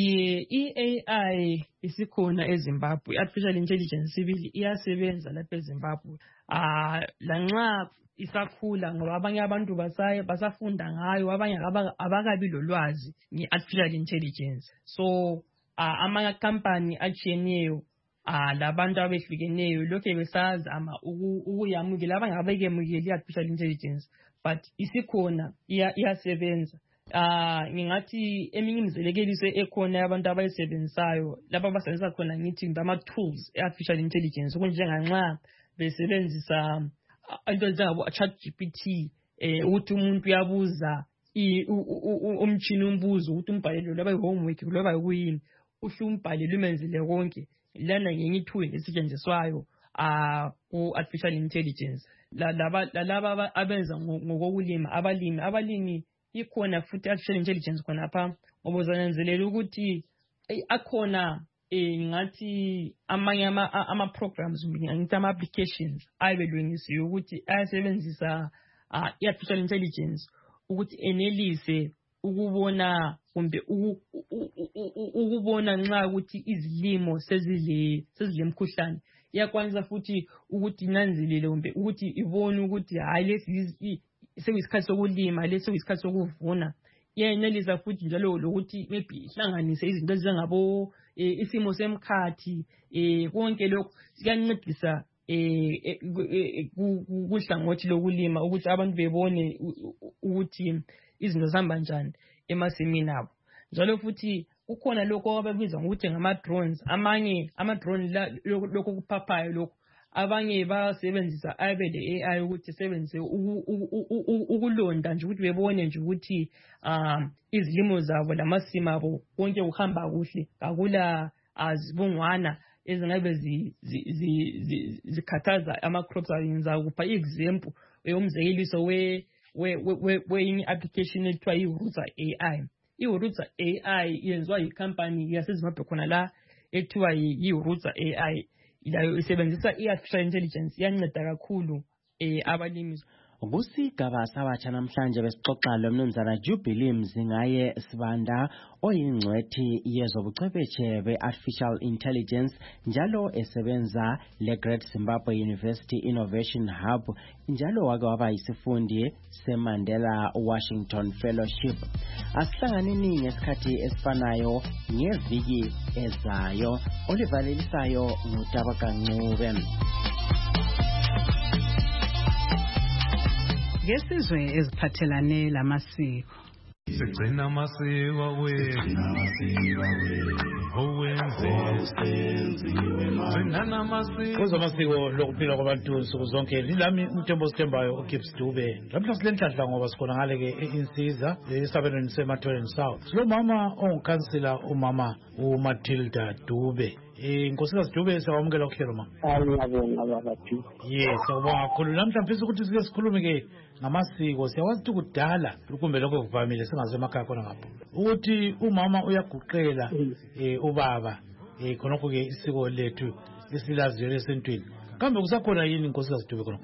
I-AI isikhona eZimbabwe, artificial intelligence sibili iyasebenza lapha eZimbabwe. Lanxa isakhula ngoba abanye abantu basafunda ngayo, abanye abakabi lolwazi nge-artificial intelligence. So ama company achiyeneyo labantu abehlukeneyo lokho besazama ukuyamukela, abanye abekemukela i-artificial intelligence, but isikhona iyasebenza. Ngingathi eminye imizekeliso ekhona yabantu abayisebenzisayo lapho abasebenzisa khona ngithi ngama-tools e-artificial intelligence, okunjenganxa besebenzisa into njengabo ChatGPT, ukuthi umuntu uyabuza umtshini umbuzo ukuthi umbhalele loba i-homework loba yikuyini, uhle umbhalele umenzele konke. Lana ngenye itool esetshenziswayo ku-artificial intelligence. Laba abenza ngokulima, abalimi ikhona futhi artificial intelligence khonapha, ngoba uzananzelela ukuthi akhona ngathi amanye ama-programs, ngithi ama-applications ayebelungisiwe ukuthi ayasebenzisa i-artificial intelligence ukuthi enelise ukubona kumbe ukubona nxa ukuthi izilimo sezilemkhuhlane. Iyakwanisa futhi ukuthi inanzelele kumbe ukuthi ibone ukuthi hayi lesi sekuyisikhathi sokulima, lesi sekuyisikhathi sokuvuna. Iyenelisa futhi njalo lokuthi maybe ihlanganise izinto ezingabo isimo semkhathi, konke lokho siyancedisa kuhlangothi lokulima ukuthi abantu bebone ukuthi izinto zihamba njani emasimini abo. Njalo futhi kukhona lokho ababiza ngokuthi ngama-drones. Amanye ama-drone lokho kuphaphayo lokho abanye basebenzisa abe le AI ukuthi sebenzise ukulonda nje ukuthi bebone nje ukuthi izilimo zabo lamasimo abo konke uhamba kuhle akula azibungwana ezingabe zikhathaza ama-crops ayenza kupha i-example umzekeliso we application ethiwa i-Huruza AI. I-Huruza AI yenziwa yi-company yaseZimbabwe khona la ethiwa yi-Huruza AI. Layo isebenzisa i-artificial intelligence yanceda kakhulu abalimi. Kusigaba sabatsha namhlanje besixoxa lo mnumzana Jubilee Mzingaye Sibanda oyingcwethi yezobuchwepheshe be-artificial intelligence njalo esebenza le-Great Zimbabwe University Innovation Hub njalo wake waba yisifundi se-Mandela Washington Fellowship. Asihlanganeni ngesikhathi esifanayo ngeviki ezayo. Olivalelisayo nguTabaka Ncube. Ngesizwe eziphathelane lamasiko. Sigcina amasiko wethu Kuzamasiko lokuphila kwabantu nsuku zonke lilami uMthembu Sithembayo uGibbs Dube. Lapha silenhlanhla ngoba sikhona ngale ke insizwa esabelweni seMathweni South. Lo mama ongukhansila umama uMatilda Dube. Nkosikazi Dube siyamukela ukuhlelo ma. Ngiyabonga baba Dube. Yes, sawubonga kakhulu. Namhlanje mfisa ukuthi sike sikhulume ke ngamasiko. Siyawazi ukuthi kudala kumbe lokho kuvamile singazemakhaya khona ngapho. Ukuthi umama uyaguqela ubaba khonokho ke isiko lethu lesilaziyo lesentwini. Kambe kusakhona yini Nkosikazi Dube khonokho?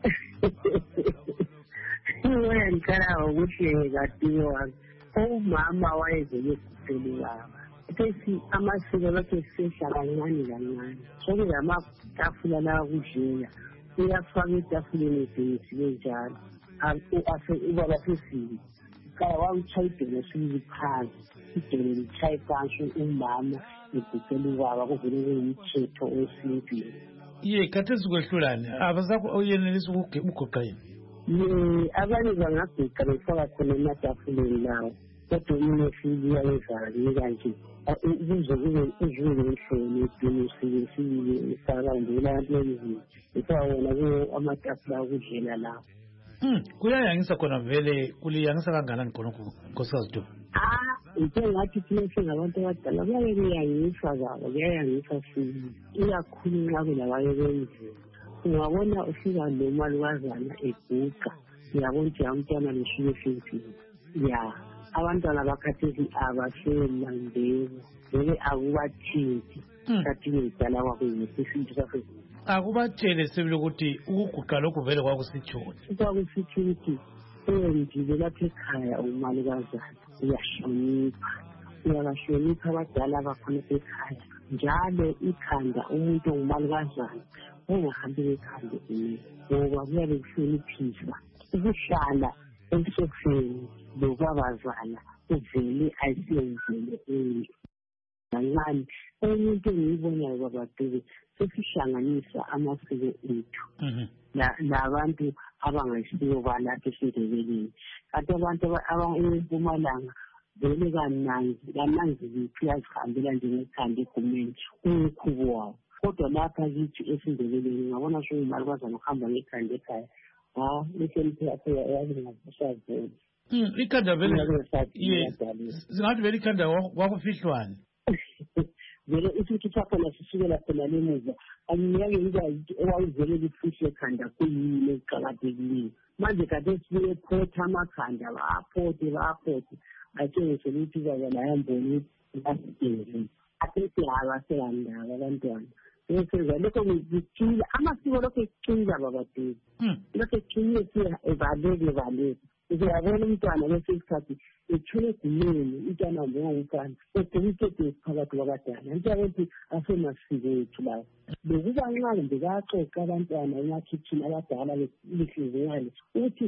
Ngiyacela ukuthi kaDube wami umama wayezele kuphela. Kesi amasiko lokho sesha kancane kancane. Sokuzamatafula la kudlela. Uyafaka etafuleni ezisile njalo. Ubaba sesini. Kaya wamchayidela siphansi. Idele lichaye phansi umama eguqela ubaba kuvele kuyimthetho wesintu. Khathesi kwehlulane. Abazakho oyenelisa ukuguqa yini? Abanye bangaguqa befaka khona ematafuleni lawo. Kodwa umuntu ofika ezayo kanje. Ukuze kube ehlele eqinisile isakandela abantu isawona ke amatafula okudlela lawo. Kuyayangisa khona vele kuliyangisa kangakanani khonokho Nkosikazi Dube? Ngathi thina singabantu abadala bayayangisa zabo bayayangisa sini ikakhulu nxa kulabayo benzima. Ungabona ufika nomalukazana eguqa uyabona ukuthi umntwana leshilo abantwana bakhathesi abaselandeli vele akubathinti kathi ngidala kwakho ngesintu sakhe. Akubatshele sebile ukuthi ukuguqa lokhu vele kwakusitshoni. Kwakusitsho ukuthi endile lapha ekhaya umalukazana uyabahlonipha abadala bakhona ekhaya njalo ikhanda umuntu ongumalukazana ungahambi ekhanda ngoba kuyabe kuhloniphisa ukuhlala emsofeni lokwabazana uvele ayisiyenzele kancane. Umuntu engiyibonayo baba Dube sesihlanganisa amasiko ethu labantu abangayisiyo balapha eSindebeleni. Kanti abantu abempumalanga vele kananzi yazihambela njengekhanda egumeni umkhubo wabo. Kodwa lapha kithi eSindebeleni ngabona sokumalukazana uhamba ngekhanda ekhaya. Lisemphakathi yazingasazi. Ikhanda vele singathi vele ikhanda wakufihlwane. Vele isithi sakhona sisukela phela lemuva angiyake ngikwazi owayivele lifihle ekhanda kuyini eqakathekileyo. Manje kade sibuye photha amakhanda baphothe atshengise ukuthi baba layamboni basidele athethi abaselandaba abantwana. Ngisenza lokho ngicila amasiko lokho ecila baba Dube. Lokho ecile siya evaleke. Uyabona umntwana lesikhathi ethule egumeni umntwana njengomfana eqinise phakathi kwabadala. Njengokuthi asemasiko ethu lawo. Bekuba ncane bekaxoxa abantwana emakhithini abadala behliziyana ukuthi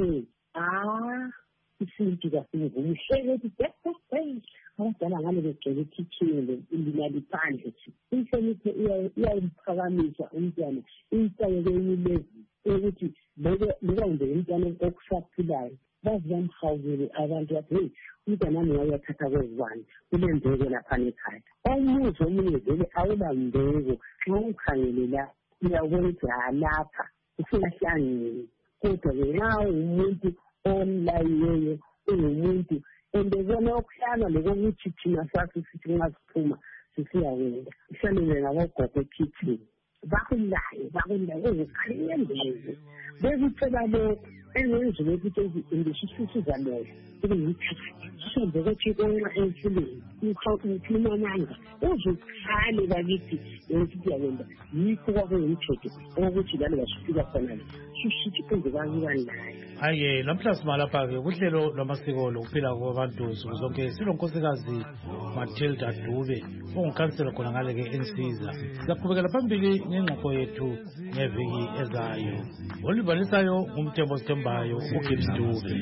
isintu kasingumuhle ukuthi abadala ngale begcwele ikhithini ilimali phandle. Inhlonipho iyayiphakamisa umntwana insayeke yilezi ukuthi bekwenze umntwana okusaphilayo bazi bamhawukele abantu bathi umntwana wami wayathatha kwezibani kulembeko lapha ekhaya. Omunye vele awulambeko xa ukhangele la uyabona ukuthi lapha usingahlangeni kodwa ngenxa umuntu online umuntu endebona okuhlala lokuthi thina sathi sithi ngasiphuma sisiyawenza ihlale ngabogogo kitchen bakulaye ukhalendeze bekucela lokho engenziwe ukuthi indisisiza leyo ukuthi sonke ukuthi konxa emfuleni ukhuluma manga uzukhale bakithi ukuthi yawenda yikho kwakungumthetho ukuthi lalo basifika khona sisithi konke bakubani naye. Hayi namhla simalapha ke kuhlelo lwamasiko lokuphila kwabantu zonke silonkosikazi Matilda Dube ongukhansela khona ngale ke ensiza. Siqhubekela phambili ngengxoxo yethu ngeviki ezayo. Olibalisayo ngumthembo sithembayo uGibbs Dube.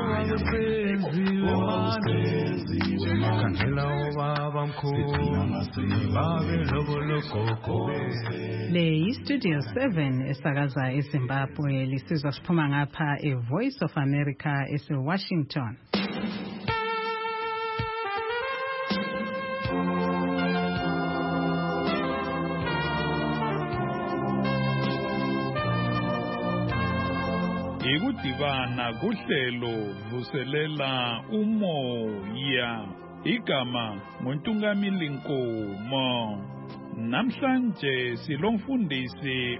Le Studio 7 esakaza eZimbabwe lisizwa siphuma ngapha Voice of America ese-Washington. Ikudibana kuhlelo vuselela umoya igama nguNtungamili Nkomo. Namhlanje silomfundisi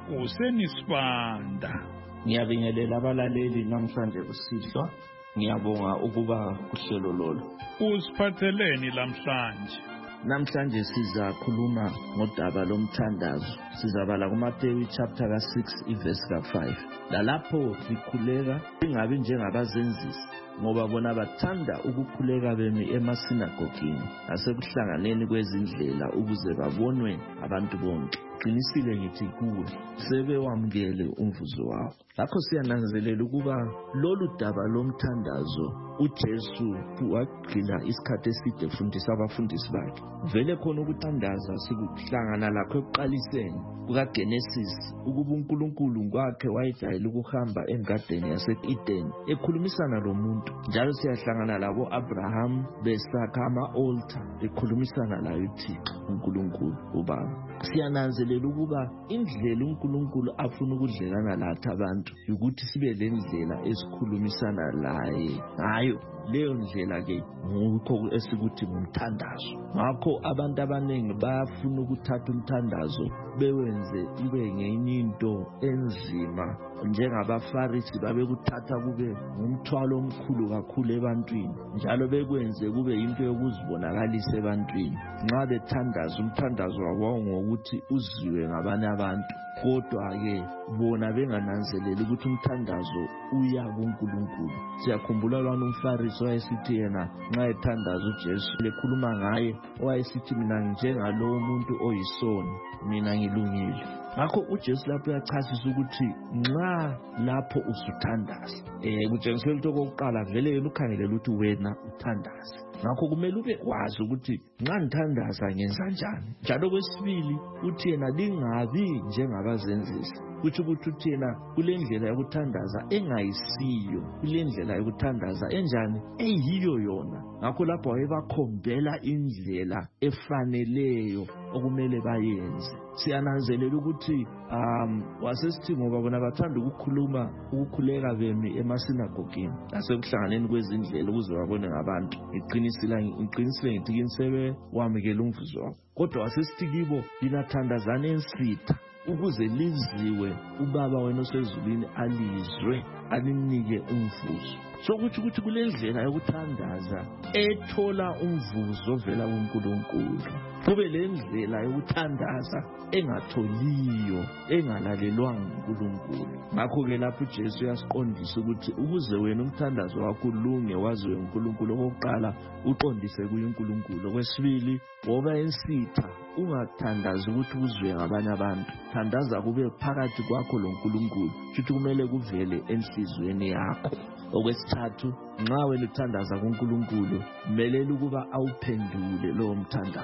uSenisibanda. Ngiyabingelela abalaleli namhlanje kusihlwa. Ngiyabonga ukuba kuhlelo lolo. Usiphatheleni namhlanje? Namhlanje sizakhuluma ngodaba lomthandazo. Sizabala kuMateyu chapter ka-6 iverse ka-5. Lalapho sikhuleka ingabi njengabazenzisi ngoba bona bathanda ukukhuleka bemi emasinagogini nasekuhlanganeni kwezindlela ukuze babonwe abantu bonke. Qinisile ngithi kuwe sebewamukele umvuzo wabo. Lakho siyananzelela ukuba lolu daba lomthandazo uJesu wagcina isikhathi eside efundisa abafundisi bakhe. Vele khona ukuthandaza sikuhlangana lakho ekuqaliseni kukaGenesis ukuba uNkulunkulu kwakhe wayejayele ukuhamba engadini yase-Eden ekhulumisana lomuntu. Njalo siyahlangana labo Abraham besakha ama-altar ekhulumisana layo uThixo uNkulunkulu ubaba. Siyananzelela ukuba indlela uNkulunkulu afuna ukudlelana lathi abantu ukuthi sibe le ndlela esikhulumisana laye ngayo. Leyo ndlela ke ngukho esikuthi ngumthandazo. Ngakho abantu abaningi bayafuna ukuthatha umthandazo bewenze ube ngenye into enzima njengabaFarisi babekuthatha kube ngumthwalo omkhulu kakhulu ebantwini njalo bekwenze kube into yokuzibonakalisa ebantwini. Nxa bethandaza umthandazo wabo ngokuthi uziwe ngabanye abantu kodwa ke bona bengananzeleli ukuthi umthandazo uya kuNkulunkulu. Siyakhumbula lwana umFarisi wayesithi yena nxa ethandaza uJesu lekhuluma ngaye wayesithi mina njengalowo umuntu oyisoni mina ngilungile. Ngakho uJesu lapho uyachasisa ukuthi nxa lapho usuthandaza kutshengisela ukuthi okokuqala vele yena ukhangelela ukuthi wena uthandaza. Ngakho kumele ube kwazi ukuthi nxa ngithandaza ngenza njani. Njalo kwesibili uthi yena lingabi njengabazenzisi. Kuthi ukuthi yena kule ndlela yokuthandaza engayisiyo, kule ndlela yokuthandaza enjani eyiyo yona. Ngakho lapho wayebakhombela indlela efaneleyo okumele bayenze. Siyananzelela ukuthi wasesithi ngoba bona bathanda ukukhuleka bemi emasinagogini nasekuhlanganeni kwezindlela ukuze babone ngabantu. Ngiqinisile ngithi kini sebewamukela umvuzo wabo. Kodwa wasesithi kibo linathandazana ensitha ukuze liziwe ubaba wena osezulwini alizwe alinike umvuzo. So ukuthi kule ndlela yokuthandaza ethola umvuzo ovela kuNkulunkulu. Kube le ndlela yokuthandaza engatholiyo engalalelwanga uNkulunkulu. Ngakho ke lapho uJesu uyasiqondisa ukuthi ukuze wena umthandazo wakho ulunge waziwe uNkulunkulu okokuqala uqondise kuye uNkulunkulu. Okwesibili woba ensitha ungathandazi ukuthi uzwe ngabanye abantu. Thandaza kube phakathi kwakho loNkulunkulu. Futhi kumele kuvele enhlizweni yakho. Okwesithathu nxa wena uthandaza kuNkulunkulu kumele ukuba awuphendule lowo mthandazo.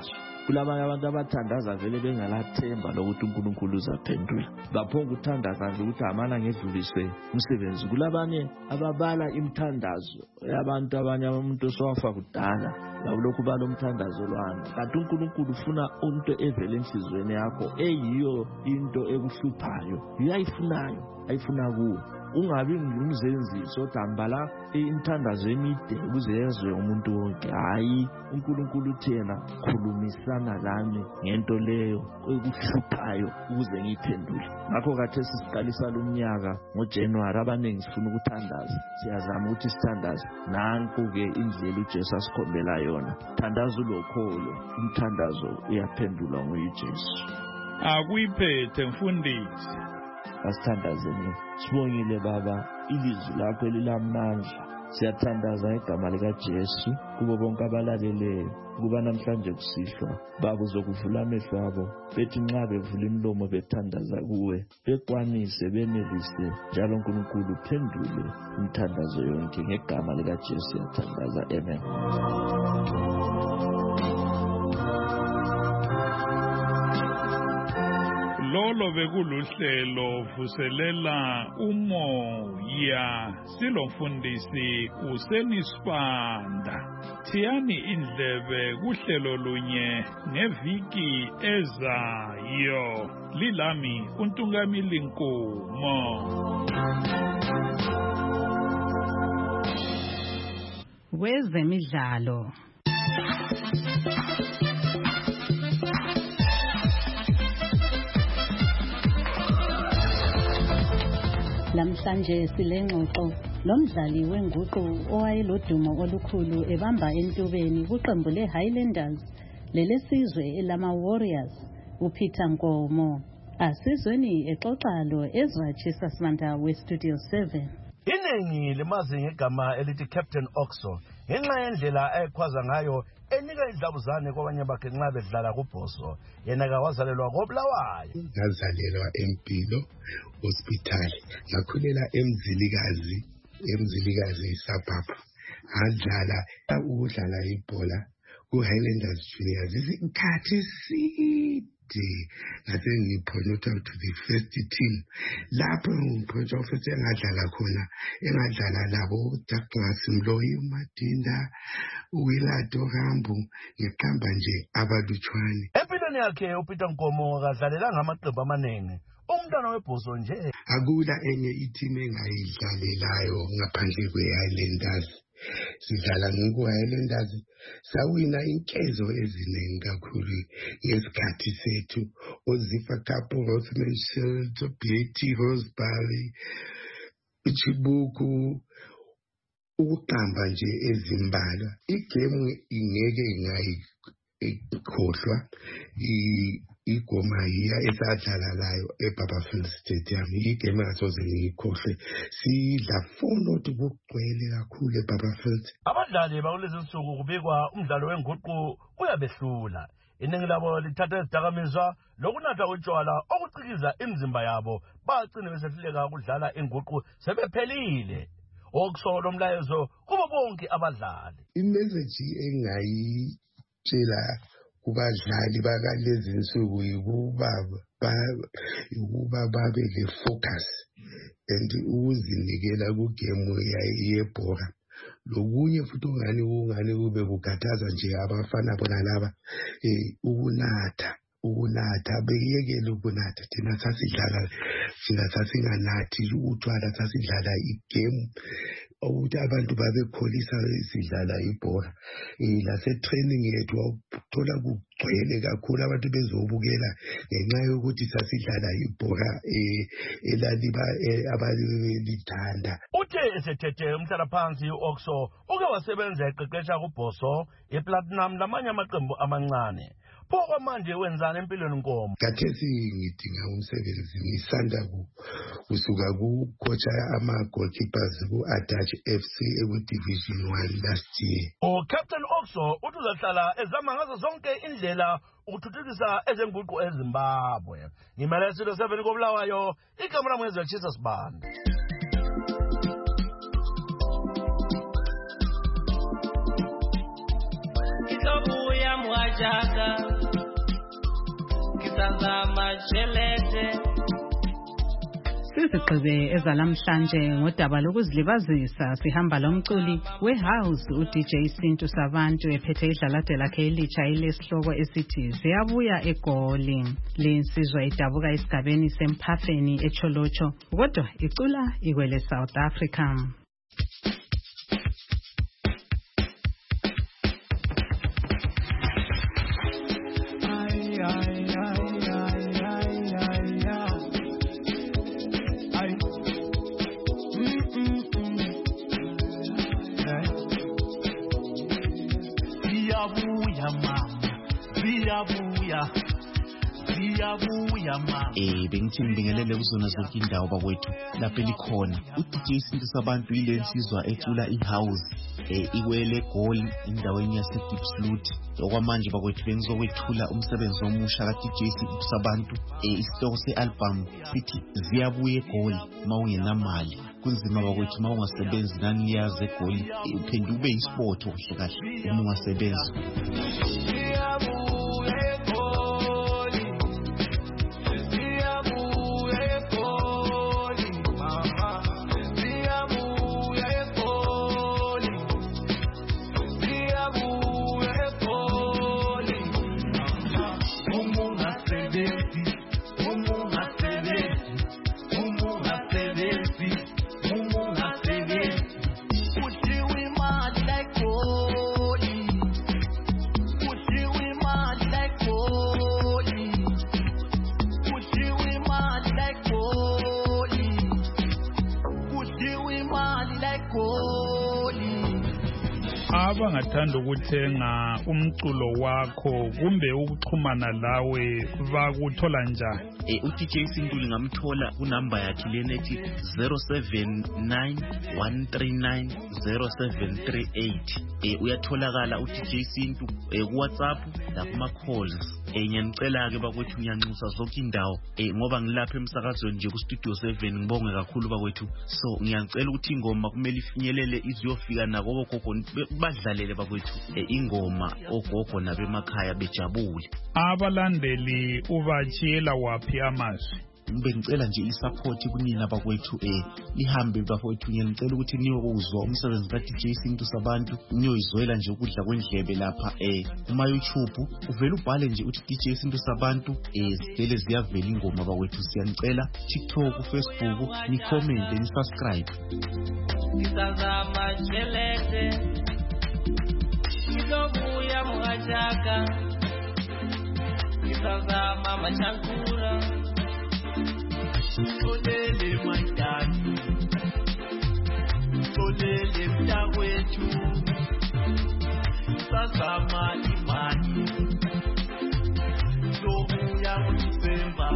kulabanye abantu abathandaza vele bengalathemba lokuthi uNkulunkulu uzaphendula baphonga ukuthandaza nje ukuthi amana ngedlulise umsebenzi. Kulabanye ababala imithandazo yabantu abanye umuntu osowafa kudala lokhu bala umthandazo lwana, kanti uNkulunkulu ufuna into evele enhlizweni yakho eyiyo into ekuhluphayo uyayifunayo ayifuna kuwe. Ungabi ngumzenziso dambala imithandazo emide ukuze yezwe umuntu wonke. Hayi, uNkulunkulu uthena khulumisana lami ngento leyo ekuhluphayo ukuze ngiyiphendule. Ngakho kathi sisiqalisa lumnyaka ngoJanuary abaningi sifuna ukuthandaza, siyazama ukuthi sithandaze. Nanku-ke indlela uJesu asikhombela yona, thandaza ulokholo, umthandazo uyaphendulwa nguJesu. Akuyiphethe mfundisi. Asithandazeni. Sibongile Baba ilizwi lakho elilamandla. Siyathandaza igama likaJesu kubo bonke abalaleleyo kuba namhlanje kusihlwa Baba uzokuvula amehlo abo bethi nxa bevula imilomo bethandaza kuwe bekwanise benelise njalo uNkulunkulu uphendule umthandazo yonke ngegama likaJesu siyathandaza. Amen. Lolo bekuluhlelo vuselela umoya silomfundisi uSenisibanda. Thiyani indlebe kuhlelo lunye ngeviki ezayo. Lilami uNtungamili Nkomo. Kwezemidlalo. Namhlanje silengxoxo lomdlali wenguqu owayelodumo olukhulu ebamba entubeni kuqembu leHighlanders lelesizwe elama Warriors uPeter Nkomo. Asizweni exoxa lo Ezra Chisasmanda weStudio 7. Iningi limazi ngegama elithi Captain Oxo ngenxa yendlela ayekhwaza ngayo enika idlabuzane kwabanye bakhe nxa bedlala kuBhoso. Yena kawazalelwa koBulawayo. Ngazalelwa eMpilo Hospital. Ngakhulela eMzilikazi eSabhabha. Ukudlala ibhola ku-Highlanders Juniors isikhathi eside. Ngase ngipromoted to the first team. Lapho ngipromoted futhi engadlala labo Douglas Mloyi, Madinda, uWilado Rambo, ngiqamba nje abalutshwane. Empilweni yakhe uPeter Nkomo akadlalelanga amaqembu amaningi. Umntwana weBhoso nje. Akula enye i-team engayidlalelayo ngaphandle kwe-Highlanders. Sidlala ngoku-Highlanders sawina inkezo eziningi kakhulu ngesikhathi sethu. Ozifa Cup, Rothman Shield, BAT Rosebury, Chibuku, ukuqamba nje ezimbalwa. Igame ingeke ngayikhohlwa igoma hiya esadlala layo eBarberfield Stadium. Igame asoze ngiyikhohle. Sidla 4-0 kugcwele kakhulu eBarberfield. Abadlali bakulezi nsuku kubikwa umdlalo wenguqu uyabehlula. Iningi labo lithatha izidakamizwa lokunatha utshwala okucikiza imizimba yabo bagcine besehluleka ukudlala inguqu sebephelile. Okusola umlayezo kubo bonke abadlali. Imessage engayitshela kubadlali bakalezi nsuku ukuba babe le-focus and ukuzinikela kugemu yebhola. Lokunye futhi ungani kube kukhathaza nje abafana bona laba ukunatha beyekele ukunatha. Thina sasinganathi utshwala, sasidlala igame ukuthi abantu babekholisa sidlala ibhola. Lase-training yethu wawuthola kugcwele kakhulu abantu bezobukela ngenxa yokuthi sasidlala ibhola abalithanda. Uthe esethethe umhlalaphansi u-Oxo uke wasebenza eqeqesha kuBhoso, iPlatinum lamanye amaqembu amancane. Pho manje wenzani empilweni Nkomo? Kathesi ngidinga umsebenzi, ngisanda kusuka kucoacha ama-goalkeepers ku-Adachi FC eku-Division 1 last year. Captain Oxo uthi uzahlala ezama ngazo zonke indlela ukuthuthukisa ezenguqu eZimbabwe. Ngimele Studio 7 koBulawayo, igama lami Ezra Chisasmanda. Itobuya mwaji muhajaka Kitazama chelete. Sizigqibe ezalamhlanje ngodaba lokuzilibazisa sihamba lomculi wehouse uDJ Sintu Sabantu ephethe idlalade lakhe elitsha ilesihloko esithi Ziyabuya eGoli. Linsizwa idabuka esigabeni semphafeni eCholocho kodwa icula ikwele South Africa. Bengithi ngibingelele kuzona zonke indawo bakwethu lapho elikhona uDJ Sintu Sabantu ile nsizwa ecula ihouse iwele eGoli endaweni yaseDeepsloot. Okwamanje bakwethu bengizokwethula umsebenzi omusha kaDJ Sintu Sabantu isihloko sealbum sithi Ziyabuya eGoli mawungenamali. Kunzima bakwethu mawungasebenzi nani liyaze eGoli uphinde ube isport kahle kahle uma ungasebenzi. Abangathanda ukuthenga umculo wakho kumbe ukuxhumana lawe bakuthola njani? uDJ Sintu lingamthola kunamba yakhe lenethi 0791390738. Uyatholakala uDJ Sintu kuWhatsApp lakuma calls. Ngiyanicela ke bakwethu ngiyanxusa zonke indawo ngoba ngilapha emsakazweni nje ku Studio 7 ngibonge kakhulu bakwethu. So ngiyanicela ukuthi ingoma kumele ifinyelele iziyofika nako gogo badlalele bakwethu ingoma ogogo nabemakhaya bejabule. Abalandeli ubachiyela waphi amazwi? Bengicela nje isupport kunina bakwethu lihambe bakwethu. Ngiyacela ukuthi niyo kuzwa umsebenzi kaDJ Sintu Sabantu niyoyizwela nje ukudla kwendlebe lapha kuma YouTube uvela ubhale nje uthi DJ Sintu Sabantu zivele ziyavela ingoma bakwethu. Siyanicela TikTok, Facebook ni comment ni subscribe. Kitazama chelete Kizobuya muhajaka Kitazama machankura Tolele maitani Tolele mtagwetu Kitazama imani Kizobuya mtisemba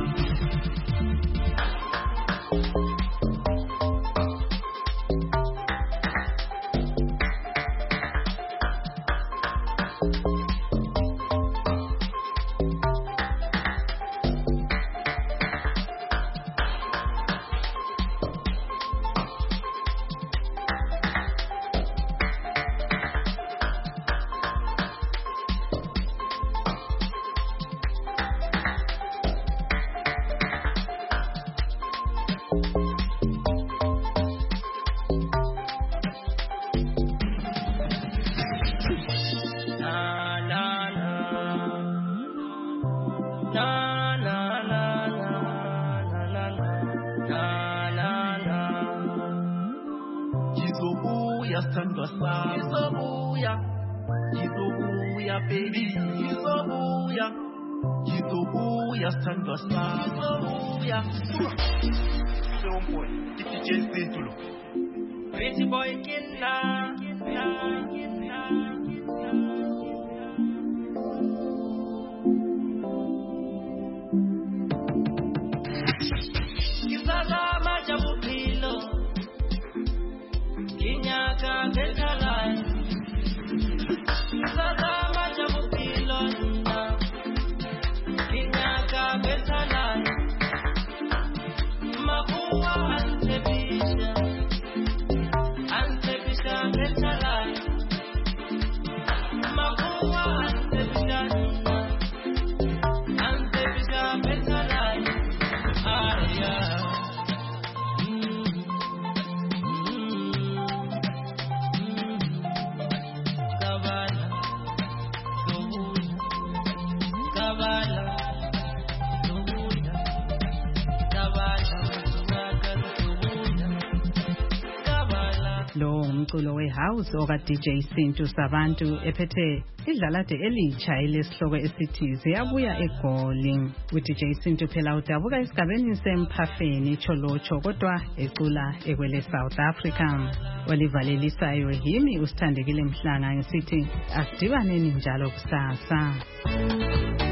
Kizobuya baby Kizobuya sandwa Kizobuya Shomboy DJ Sintu Pretty boy kinna Kizazama jabukilo Kinyaka betalai Kizazama jabukilo Kinyaka betalai Makuwa antebisha betalai umculo wehouse oka DJ Sintu Sabantu ephethe idlalade elitsha elesihloko esithi ziyabuya eGoli. uDJ Sintu phela udabuka esigabeni semphafeni Cholocho kodwa ecula ekwele South Africa. Olivalelisayo yimi usithandekile Mhlanga ngisithi asidibaneni njalo kusasa.